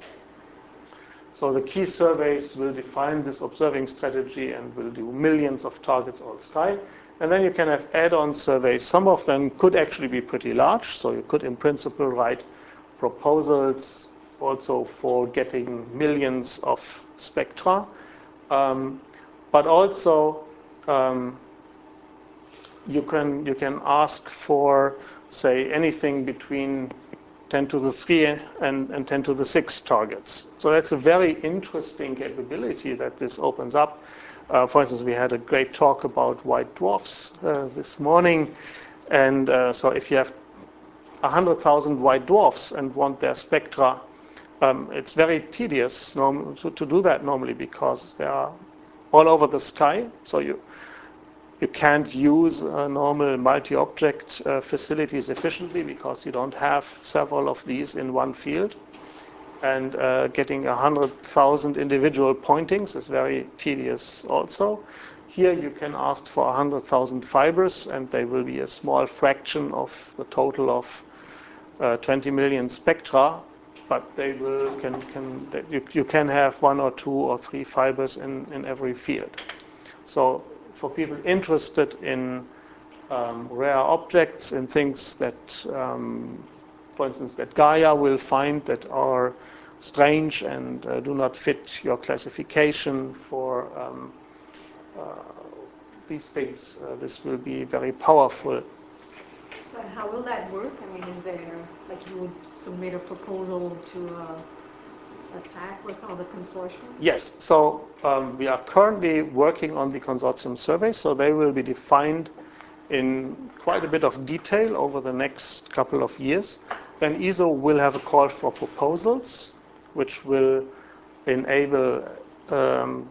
So the key surveys will define this observing strategy and will do millions of targets all sky. And then you can have add-on surveys. Some of them could actually be pretty large. So you could, in principle, write proposals also for getting millions of spectra. Um, but also, um, you can you can ask for, say, anything between ten to the three and, and ten to the six targets. So that's a very interesting capability that this opens up. Uh, for instance, we had a great talk about white dwarfs uh, this morning. And uh, so if you have one hundred thousand white dwarfs and want their spectra, um, it's very tedious norm- to, to do that normally because they are all over the sky. So you You can't use uh, normal multi-object uh, facilities efficiently because you don't have several of these in one field. And uh, getting one hundred thousand individual pointings is very tedious also. Here you can ask for one hundred thousand fibers, and they will be a small fraction of the total of uh, twenty million spectra. But they will can can you, you can have one or two or three fibers in, in every field. So for people interested in um, rare objects and things that, um, for instance, that Gaia will find that are strange and uh, do not fit your classification for um, uh, these things, uh, this will be very powerful. So how will that work? I mean, is there, like you would submit a proposal to a, a T A C or some other consortium? Yes, so um, we are currently working on the consortium survey, so they will be defined in quite a bit of detail over the next couple of years. Then E S O will have a call for proposals, which will enable um,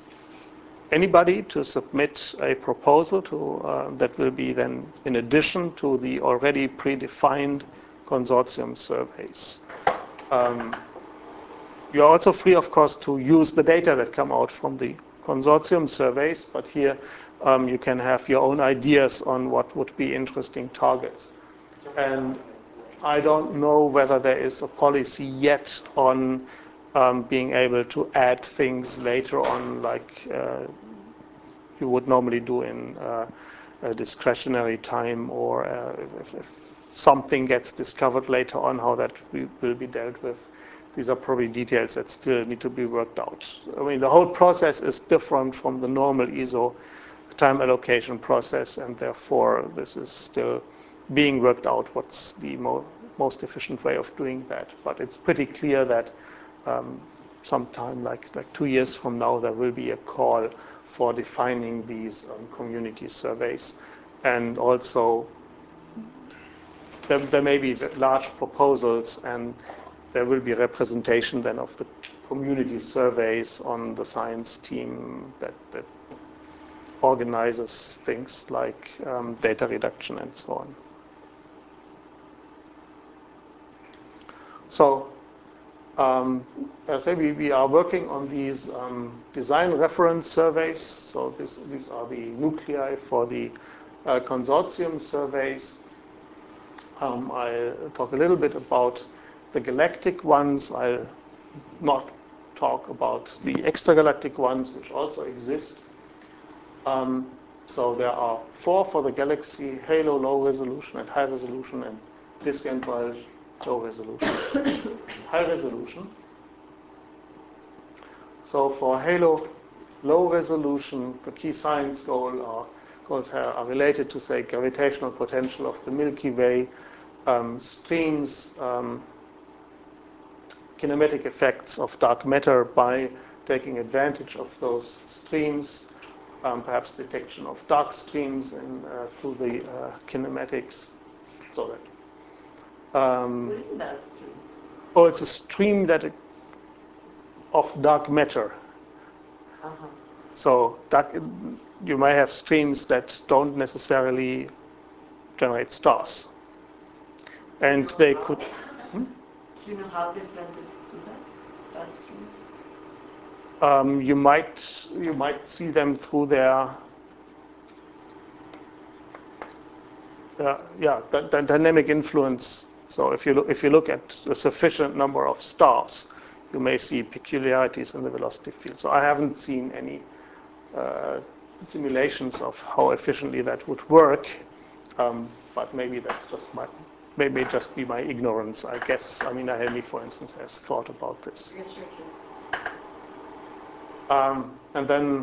anybody to submit a proposal to uh, that will be then in addition to the already predefined consortium surveys. Um, you are also free, of course, to use the data that come out from the consortium surveys, but here um, you can have your own ideas on what would be interesting targets. And I don't know whether there is a policy yet on um, being able to add things later on, like uh, you would normally do in uh, a discretionary time, or uh, if, if something gets discovered later on, how that will be dealt with. These are probably details that still need to be worked out. I mean, the whole process is different from the normal E S O time allocation process, and therefore this is still being worked out what's the mo most efficient way of doing that. But it's pretty clear that um, sometime like, like two years from now, there will be a call for defining these um, community surveys. And also, there, there may be large proposals, and there will be representation then of the community surveys on the science team that, that organizes things like um, data reduction and so on. So, um, as I say, we, we are working on these um, design reference surveys. So this, these are the nuclei for the uh, consortium surveys. Um, I'll talk a little bit about the galactic ones. I'll not talk about the extragalactic ones, which also exist. Um, so there are four for the galaxy: Halo, low resolution, and high resolution, and Distant Bulge, low resolution. High resolution. So for Halo, low resolution, the key science goal are, goals are related to, say, gravitational potential of the Milky Way, um, streams, um, kinematic effects of dark matter by taking advantage of those streams, um, perhaps detection of dark streams in, uh, through the uh, kinematics. So that, um, What is that stream? oh, it's a stream that of dark matter. Uh-huh. So dark, you might have streams that don't necessarily generate stars, and they could. Hmm? Do you know how they plan to do that? That stream? Um, you might you might see them through their uh, yeah the, the dynamic influence. So if you look if you look at a sufficient number of stars, you may see peculiarities in the velocity field. So I haven't seen any uh, simulations of how efficiently that would work, um, but maybe that's just my maybe just be my ignorance. I guess. I mean, Helmi, for instance, has thought about this. Yeah, sure, sure. Um, and then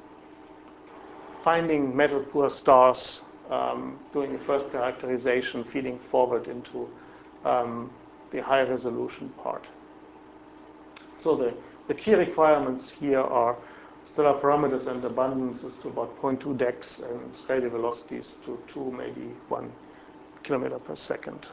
finding metal poor stars, um, doing a first characterization, feeding forward into um, the high resolution part. So the, the key requirements here are stellar parameters and abundances to about zero point two dex and radial velocities to two, maybe one kilometer per second.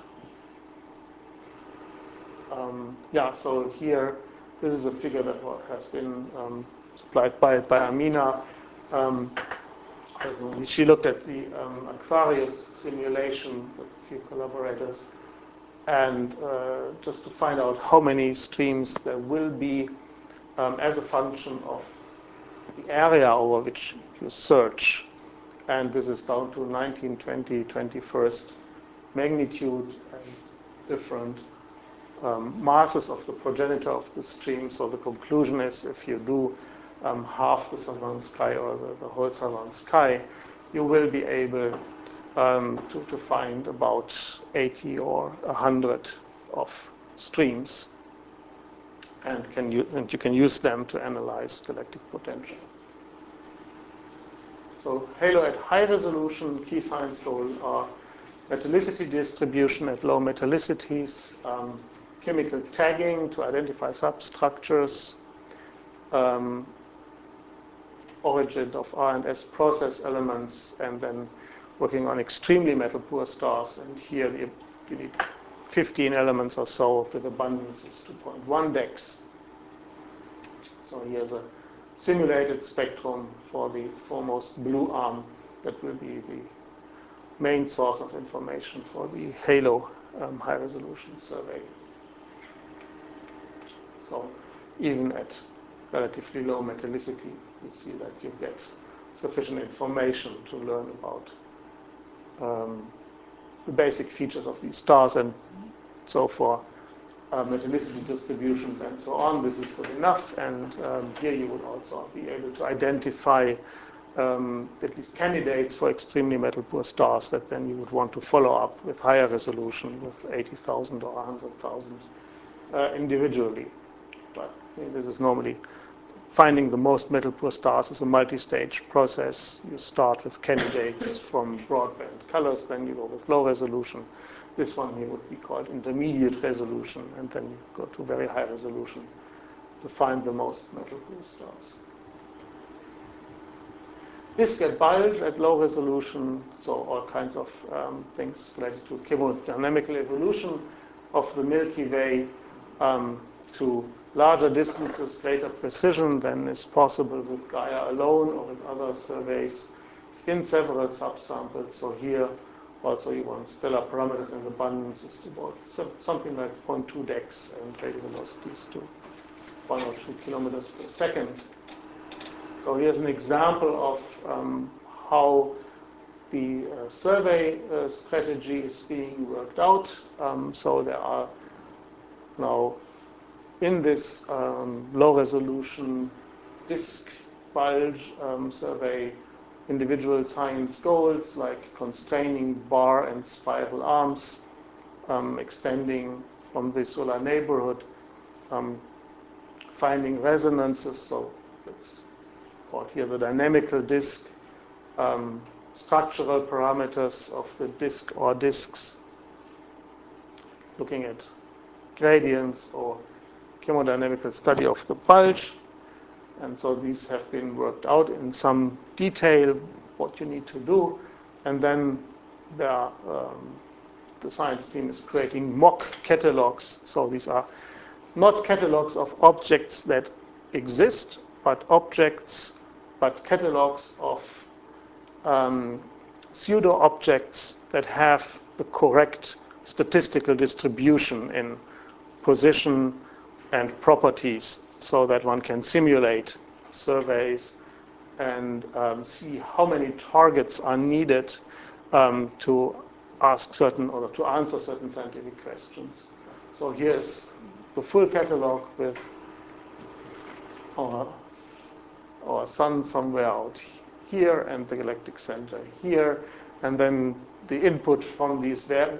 Um, yeah, so here, this is a figure that has been um, supplied by, by Amina. Um, she looked at the um, Aquarius simulation with a few collaborators, and uh, just to find out how many streams there will be um, as a function of the area over which you search. And this is down to nineteen, twenty, twenty-first magnitude and different um, masses of the progenitor of the stream. So the conclusion is if you do um, half the southern sky or the, the whole southern sky, you will be able um, to, to find about eighty or one hundred of streams. And, can you, and you can use them to analyze galactic potential. So halo at high resolution, key science goals are metallicity distribution at low metallicities, um, chemical tagging to identify substructures, um, origin of R and S process elements, and then working on extremely metal poor stars. And here you need fifteen elements or so with abundances two point one dex. So here's a simulated spectrum for the foremost blue arm that will be the main source of information for the HALO um, high resolution survey. So even at relatively low metallicity, you see that you get sufficient information to learn about um, the basic features of these stars. And so for uh, metallicity distributions and so on, this is good enough. And um, here you would also be able to identify um, at least candidates for extremely metal poor stars that then you would want to follow up with higher resolution with eighty thousand or one hundred thousand uh, individually. But I mean, this is normally finding the most metal poor stars is a multi-stage process. You start with candidates from broadband colors, then you go with low resolution. This one here would be called intermediate resolution, and then you go to very high resolution to find the most metal poor stars. Disk at bulge at low resolution, so all kinds of um, things related to chemodynamical evolution of the Milky Way um, to larger distances, greater precision than is possible with Gaia alone or with other surveys in several subsamples. So here also you want stellar parameters and abundances to about something like zero point two dex and radial velocities to one or two kilometers per second. So here's an example of um, how the uh, survey uh, strategy is being worked out. Um, so there are now in this um, low resolution disk bulge um, survey individual science goals like constraining bar and spiral arms, um, extending from the solar neighborhood, um, finding resonances, so that's called here the dynamical disk, um, structural parameters of the disk or disks, looking at gradients or chemodynamical study of the bulge. And so these have been worked out in some detail, what you need to do. And then there are, um, the science team is creating mock catalogs. So these are not catalogs of objects that exist, but objects, but catalogs of um, pseudo-objects that have the correct statistical distribution in position and properties so that one can simulate surveys and um, see how many targets are needed um, to ask certain or to answer certain scientific questions. So here's the full catalog with our, our sun somewhere out here and the galactic center here, and then the input from these var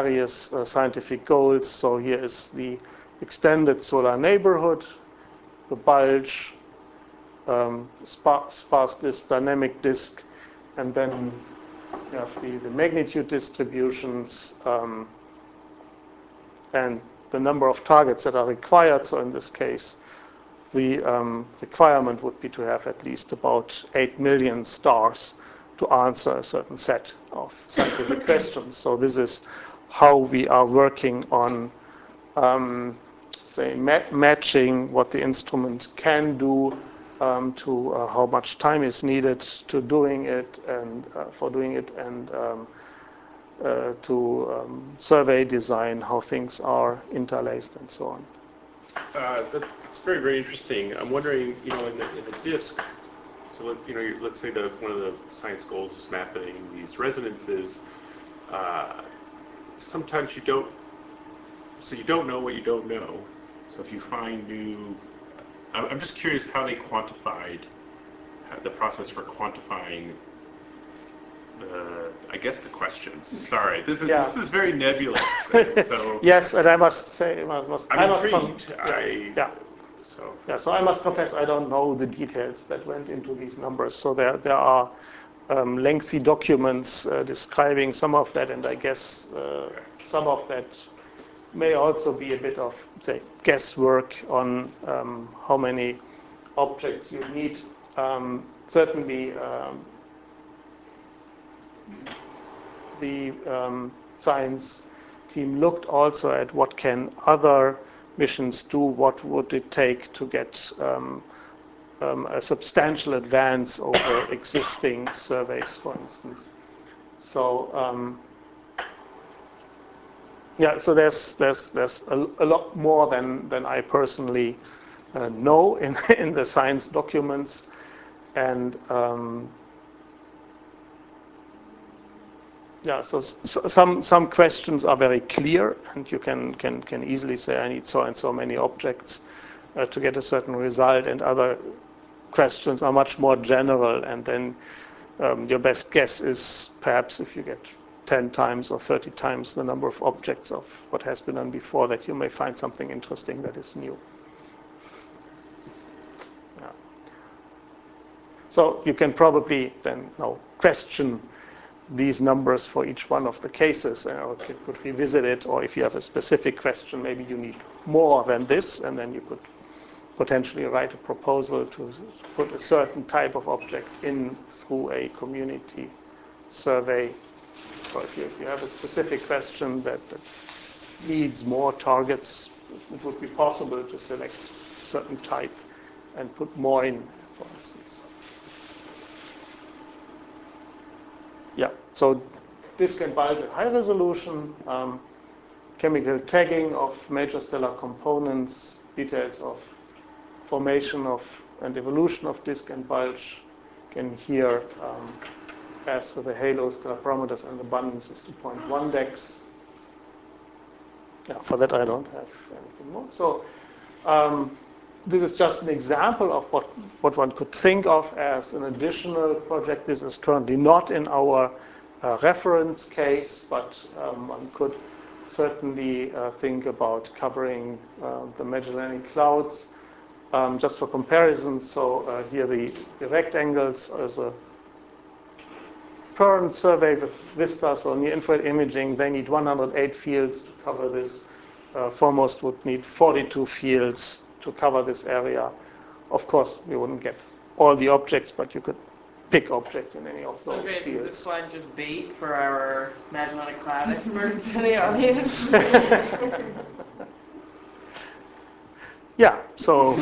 various uh, scientific goals. So here is the extended solar neighborhood, the bulge, um, sparse, sparse disk, dynamic disk, and then you have the, the magnitude distributions um, and the number of targets that are required. So in this case, the um, requirement would be to have at least about eight million stars to answer a certain set of scientific questions. So this is how we are working on, um, say, ma matching what the instrument can do um, to uh, how much time is needed to doing it and uh, for doing it, and um, uh, to um, survey design, how things are interlaced and so on. Uh, that's, that's very, very interesting. I'm wondering, you know, in the, in the disk, so let, you know, let's say that one of the science goals is mapping these resonances. Uh, sometimes you don't, so you don't know what you don't know. So if you find new, I'm, I'm just curious how they quantified, how the process for quantifying the, I guess the questions. Sorry, this is Yeah. this is very nebulous. And so Yes, and I must say, I must, I'm I must intrigued. con- I yeah. so Yeah, so I must confess I don't know the details that went into these numbers. So there, there are um, lengthy documents uh, describing some of that, and I guess uh, some of that may also be a bit of, say, guesswork on um, how many objects you need. Um, certainly, um, the um, science team looked also at what can other missions do, what would it take to get um, um, a substantial advance over existing surveys, for instance. So um, yeah, so there's there's there's a, a lot more than than I personally uh, know in in the science documents, and um, yeah, so, so some some questions are very clear, and you can can can easily say I need so and so many objects uh, to get a certain result, and other questions are much more general, and then um, your best guess is perhaps if you get ten times or thirty times the number of objects of what has been done before, that you may find something interesting that is new. Yeah. So you can probably then now question these numbers for each one of the cases, and or you could revisit it, or if you have a specific question, maybe you need more than this, and then you could potentially write a proposal to put a certain type of object in through a community survey. Or if you, if you have a specific question that, that needs more targets, it would be possible to select a certain type and put more in, for instance. Yeah, so disk and bulge at high resolution, um, chemical tagging of major stellar components, details of formation of and evolution of disk and bulge. Again here, um, as with the halo, stellar parameters and abundance is two point one dex. Yeah, for that I don't have anything more. So um, this is just an example of what, what one could think of as an additional project. This is currently not in our uh, reference case, but um, one could certainly uh, think about covering uh, the Magellanic Clouds. Um, just for comparison, so uh, here the, the rectangles as a current survey with VISTA, so near-infrared imaging, they need one hundred eight fields to cover this. Uh, Foremost would need forty-two fields to cover this area. Of course, we wouldn't get all the objects, but you could pick objects in any of So those okay, is fields. this slide just bait for our Magellanic Cloud experts in the audience? Yeah, so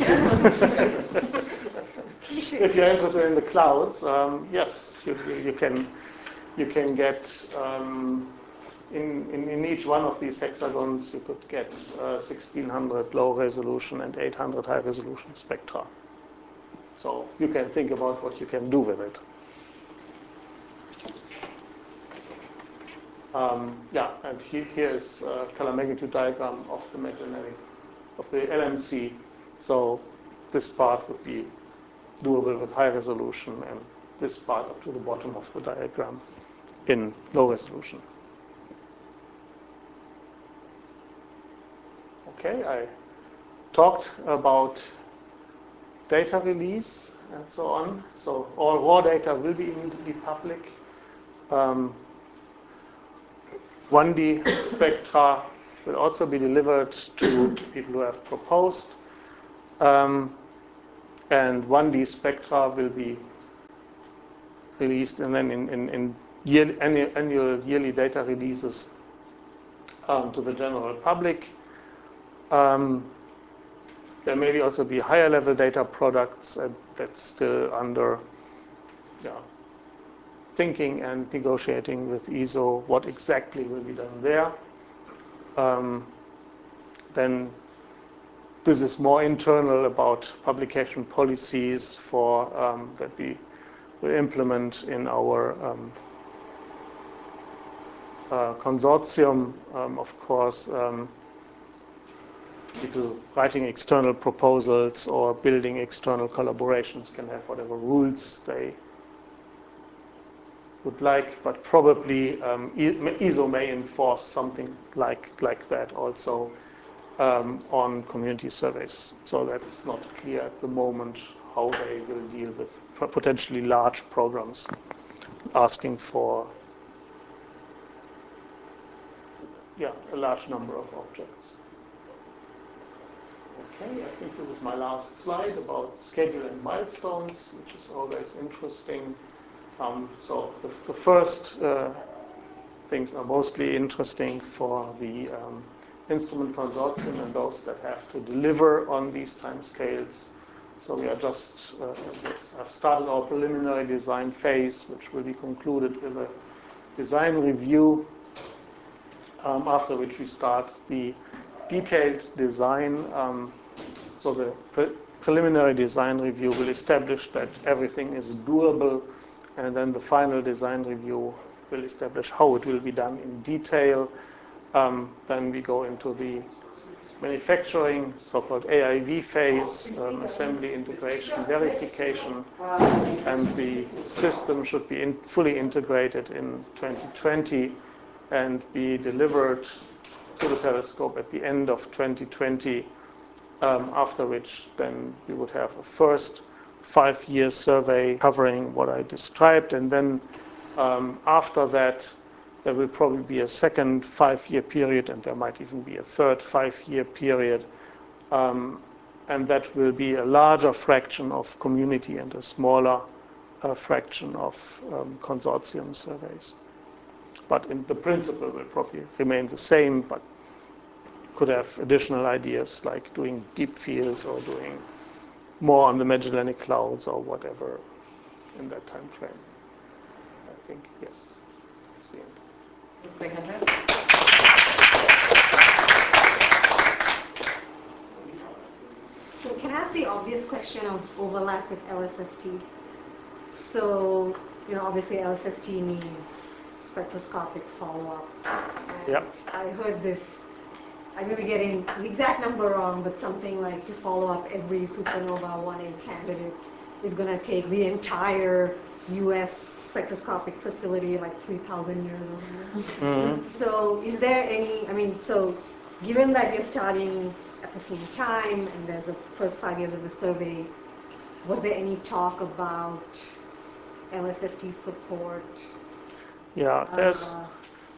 if you're interested in the clouds, um, yes, you, you, you can you can get um, in, in in each one of these hexagons you could get uh, sixteen hundred low resolution and eight hundred high resolution spectra. So you can think about what you can do with it. Um, yeah, and he, here is a color magnitude diagram of the Magellanic, of the L M C. So this part would be doable with high resolution, and this part up to the bottom of the diagram in low resolution. Okay, I talked about data release and so on. So all raw data will be immediately public. Um, one D spectra will also be delivered to people who have proposed. Um, and one D spectra will be released and then in, in, in yearly, annual, annual yearly data releases um, to the general public. Um, there may also be higher level data products uh, that's still under yeah, thinking and negotiating with I S O what exactly will be done there. Um, then this is more internal about publication policies for um, that we will implement in our um, uh, consortium. Um, of course, um, people writing external proposals or building external collaborations can have whatever rules they would like, but probably um, I S O may enforce something like like that also um, on community surveys. So that's not clear at the moment how they will deal with potentially large programs asking for yeah a large number of objects. Okay, I think this is my last slide about schedule and milestones, which is always interesting. Um, so the, the first uh, things are mostly interesting for the um, instrument consortium and those that have to deliver on these timescales. So we are just, uh, have started our preliminary design phase, which will be concluded with a design review, um, after which we start the detailed design. Um, so the pre preliminary design review will establish that everything is doable, and then the final design review will establish how it will be done in detail. Um, then we go into the manufacturing, so-called A I V phase, um, assembly, integration, verification, and the system should be in fully integrated in twenty twenty and be delivered to the telescope at the end of twenty twenty, um, after which then we would have a first five-year survey covering what I described, and then um, after that there will probably be a second five-year period, and there might even be a third five-year period, um, and that will be a larger fraction of community and a smaller uh, fraction of um, consortium surveys. But in the principle will probably remain the same, but could have additional ideas like doing deep fields or doing more on the Magellanic Clouds or whatever in that time frame. I think, yes, that's the end. So can I ask the obvious question of overlap with L S S T? So, you know, obviously L S S T needs spectroscopic follow-up. Yep. I heard this, I may be getting the exact number wrong, but something like to follow up every supernova one A candidate is going to take the entire U S spectroscopic facility like three thousand years or something. Mm-hmm. So is there any, I mean, so given that you're starting at the same time and there's the first five years of the survey, was there any talk about L S S T support? Yeah, there's, uh,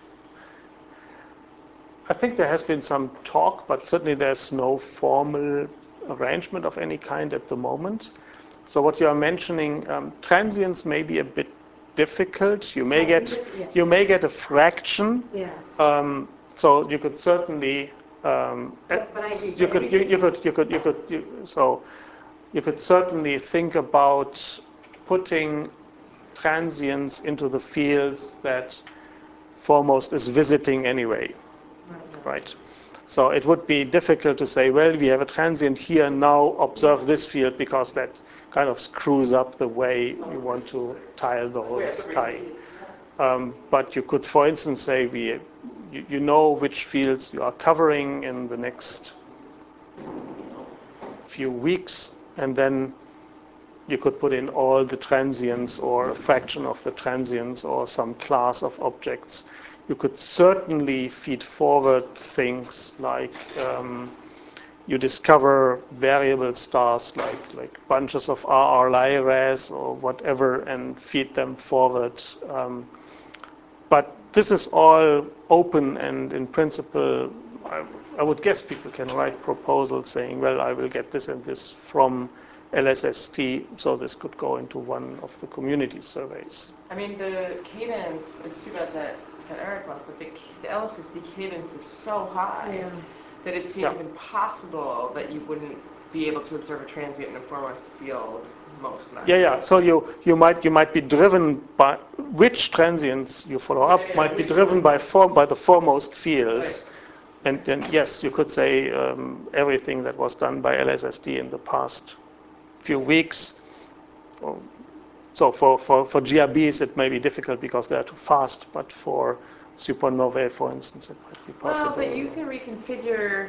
I think there has been some talk, but certainly there's no formal arrangement of any kind at the moment. So what you are mentioning, um, transients may be a bit difficult. You may get you may get a fraction. Yeah. Um, so you could certainly um, but, but I agree, you could you, you could you could you could you, so you could certainly think about putting transients into the fields that foremost is visiting anyway, right? right? So it would be difficult to say, well, we have a transient here, now observe this field, because that kind of screws up the way you want to tile the whole sky. Um, but you could, for instance, say, we, you, you know which fields you are covering in the next few weeks, and then you could put in all the transients or a fraction of the transients or some class of objects. You could certainly feed forward things like um, you discover variable stars like, like bunches of R R Lyrae or whatever and feed them forward. Um, but this is all open, and in principle, I, I would guess people can write proposals saying, well, I will get this and this from L S S T, so this could go into one of the community surveys. I mean, the cadence, it's too bad that, that Eric left, but the, the L S S T cadence is so high Yeah. that it seems Yeah. impossible that you wouldn't be able to observe a transient in a foremost field most nights. Yeah, yeah. So you, you might you might be driven by which transients you follow up Yeah, yeah, might be which driven ones. by form by the foremost fields, Right. and then yes, you could say um, everything that was done by L S S T in the past few weeks. Or, so for, for, for G R Bs it may be difficult because they are too fast, but for supernovae, for instance, it might be possible. Well, but you can reconfigure.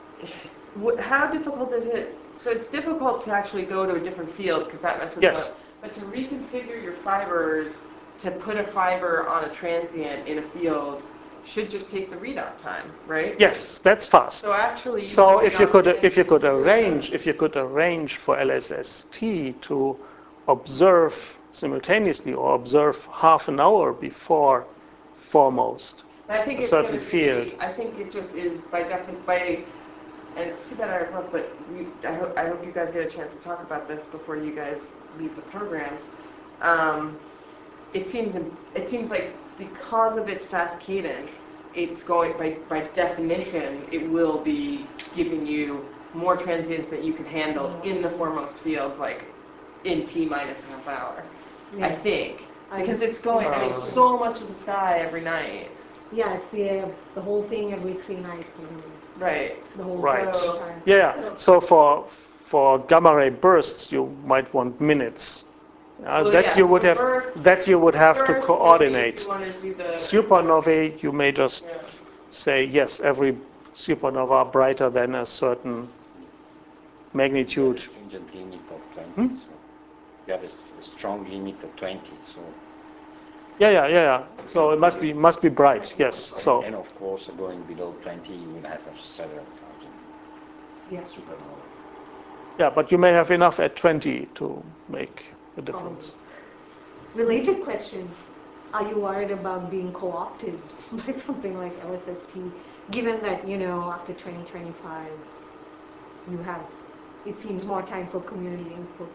Wh- How difficult is it? So it's difficult to actually go to a different field because that messes Yes. up. But to reconfigure your fibers to put a fiber on a transient in a field should just take the readout time, right? Yes, that's fast. So actually, you So can if you readout could the if you could transient arrange really if you could arrange for L S S T to observe simultaneously or observe half an hour before foremost fast. I think a it's certain going to field. be. I think it just is by definition by. And it's too bad I left, but we, I, ho- I hope you guys get a chance to talk about this before you guys leave the programs. Um, it seems it seems like because of its fast cadence, it's going by by definition it will be giving you more transients that you can handle in the foremost fields, like in T minus a half hour. I Yeah. think I- because it's going. I mean, Uh, so much of the sky every night. Yeah, it's the, uh, the whole thing every three nights, or something. Right. The whole Right. So- time. Yeah. So for for gamma ray bursts, you might want minutes. Uh, Well, that yeah, you would for have bursts- that you would have to First, maybe if coordinate. you want to do the Supernovae, you may just Yeah. say yes, every supernova brighter than a certain magnitude. Stringent limit of twenty. Hmm? So you have a, s- a strong limit of twenty. So Yeah, yeah, yeah, yeah. So it must be must be bright. Yes. So and of course, going below twenty, you will have several thousand Yeah. supernova. yeah, but you may have enough at twenty to make a difference. Related question. Are you worried about being co-opted by something like L S S T, given that, you know, after twenty twenty-five, you have, it seems, more time for community input,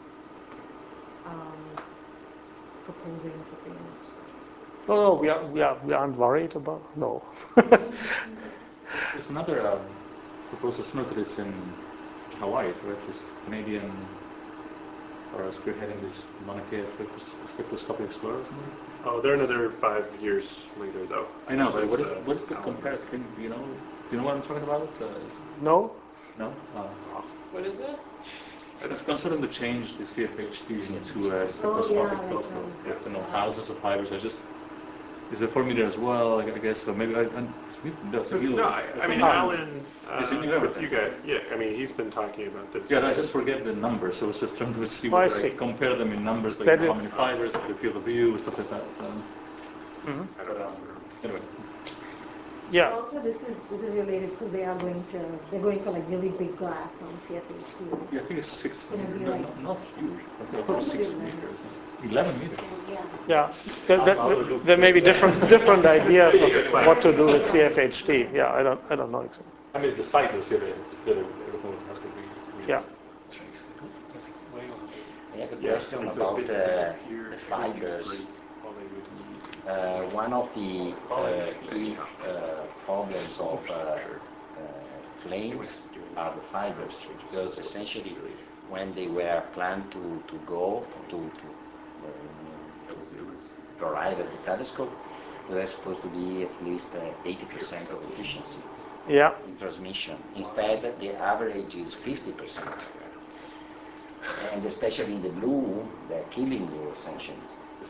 um, proposing for things? No, no, we are we are we aren't worried about no. There's another um, proposal similar to this in Hawaii, so right? This Canadian or spearheading this Mauna Kea spectros- spectroscopic explorer or something. Oh, they're another five years later, though. I know, This but what is uh, what is the Alan. comparison? Can, do you know? Do you know what I'm talking about? Uh, is, No? no, oh, it's awesome. what is it? It's considering to change the C F H T into a Oh, spectroscopic yeah, telescope. like, You have to know thousands of fibers. I just is a four meter as well, I I guess. So maybe I, I it's new, that's a new. No, I, that's I a mean, new- Alan, uh, It's a new with everything. you guys, yeah, I mean, he's been talking about this. Yeah, no, I just forget the numbers. So I was just trying to see Oh, I whether I see. compare them in numbers, like That how is- many fibers, the field of view, stuff like that. So, I don't but, um, remember. anyway, And Yeah. also, this is this is related because they are going to they're going for like really big glass on C F H T. yeah, I think it's six It's gonna meters, be no, like- not, not huge. I think I I thought it was thought it six was eleven. meters. Eleven meters. Yeah. Yeah. There, there, there may be different different ideas of what to do with C F H T. Yeah, I don't I don't know exactly. I mean, it's a site of C F H T. It's good. Everything has to be. Yeah. I have a Yeah, question and so about it's uh, basically here, the everything's fibers. great. All they would need Uh, one of the uh, key uh, problems of uh, uh, flames are the fibers, because essentially when they were planned to, to go to, to, uh, to arrive at the telescope, they were supposed to be at least uh, eighty percent of efficiency Yeah. in transmission. Instead, the average is fifty percent. And especially in the blue, they're killing you essentially.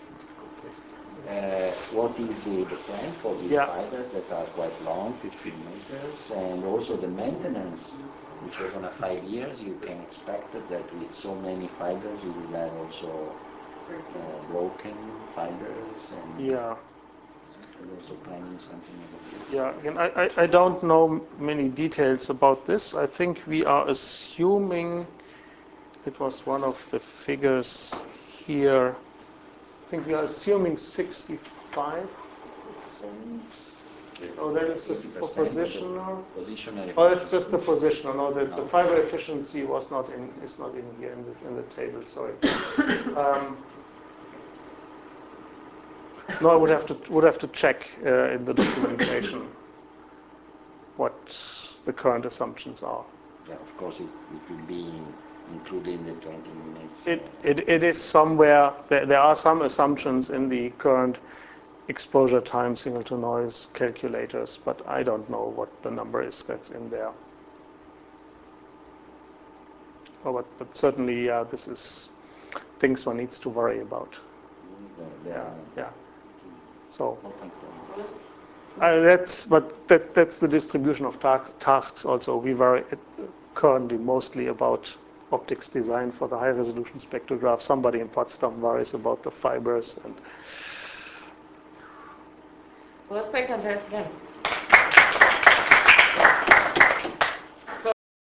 Uh, what is the, the plan for these Yeah. fibers that are quite long, fifteen meters, and also the maintenance, because on a five years you can expect that with so many fibers you will have also uh, broken fibers. And Yeah. are you also planning something about this? Yeah, again, I, I, I don't know many details about this. I think we are assuming it was one of the figures here. I think we are assuming sixty-five percent. Oh, that is the for positional. Positional. Oh, it's just the positional. No, the, No. the fiber efficiency was not in is not in here in the in the table. Sorry. Um, no, I would have to would have to check uh, in the documentation what the current assumptions are. Yeah, of course, it, it will be included in the twenty minutes. It it, it is somewhere. There, there are some assumptions in the current exposure time signal to noise calculators, but I don't know what the number is that's in there. Oh, but, but certainly, yeah, this is things one needs to worry about. There Yeah, are yeah. So open problems. uh, that's but that that's the distribution of ta- tasks. Also, we worry currently mostly about optics design for the high resolution spectrograph. Somebody in Potsdam worries about the fibers and. Well, let's thank Andreas again.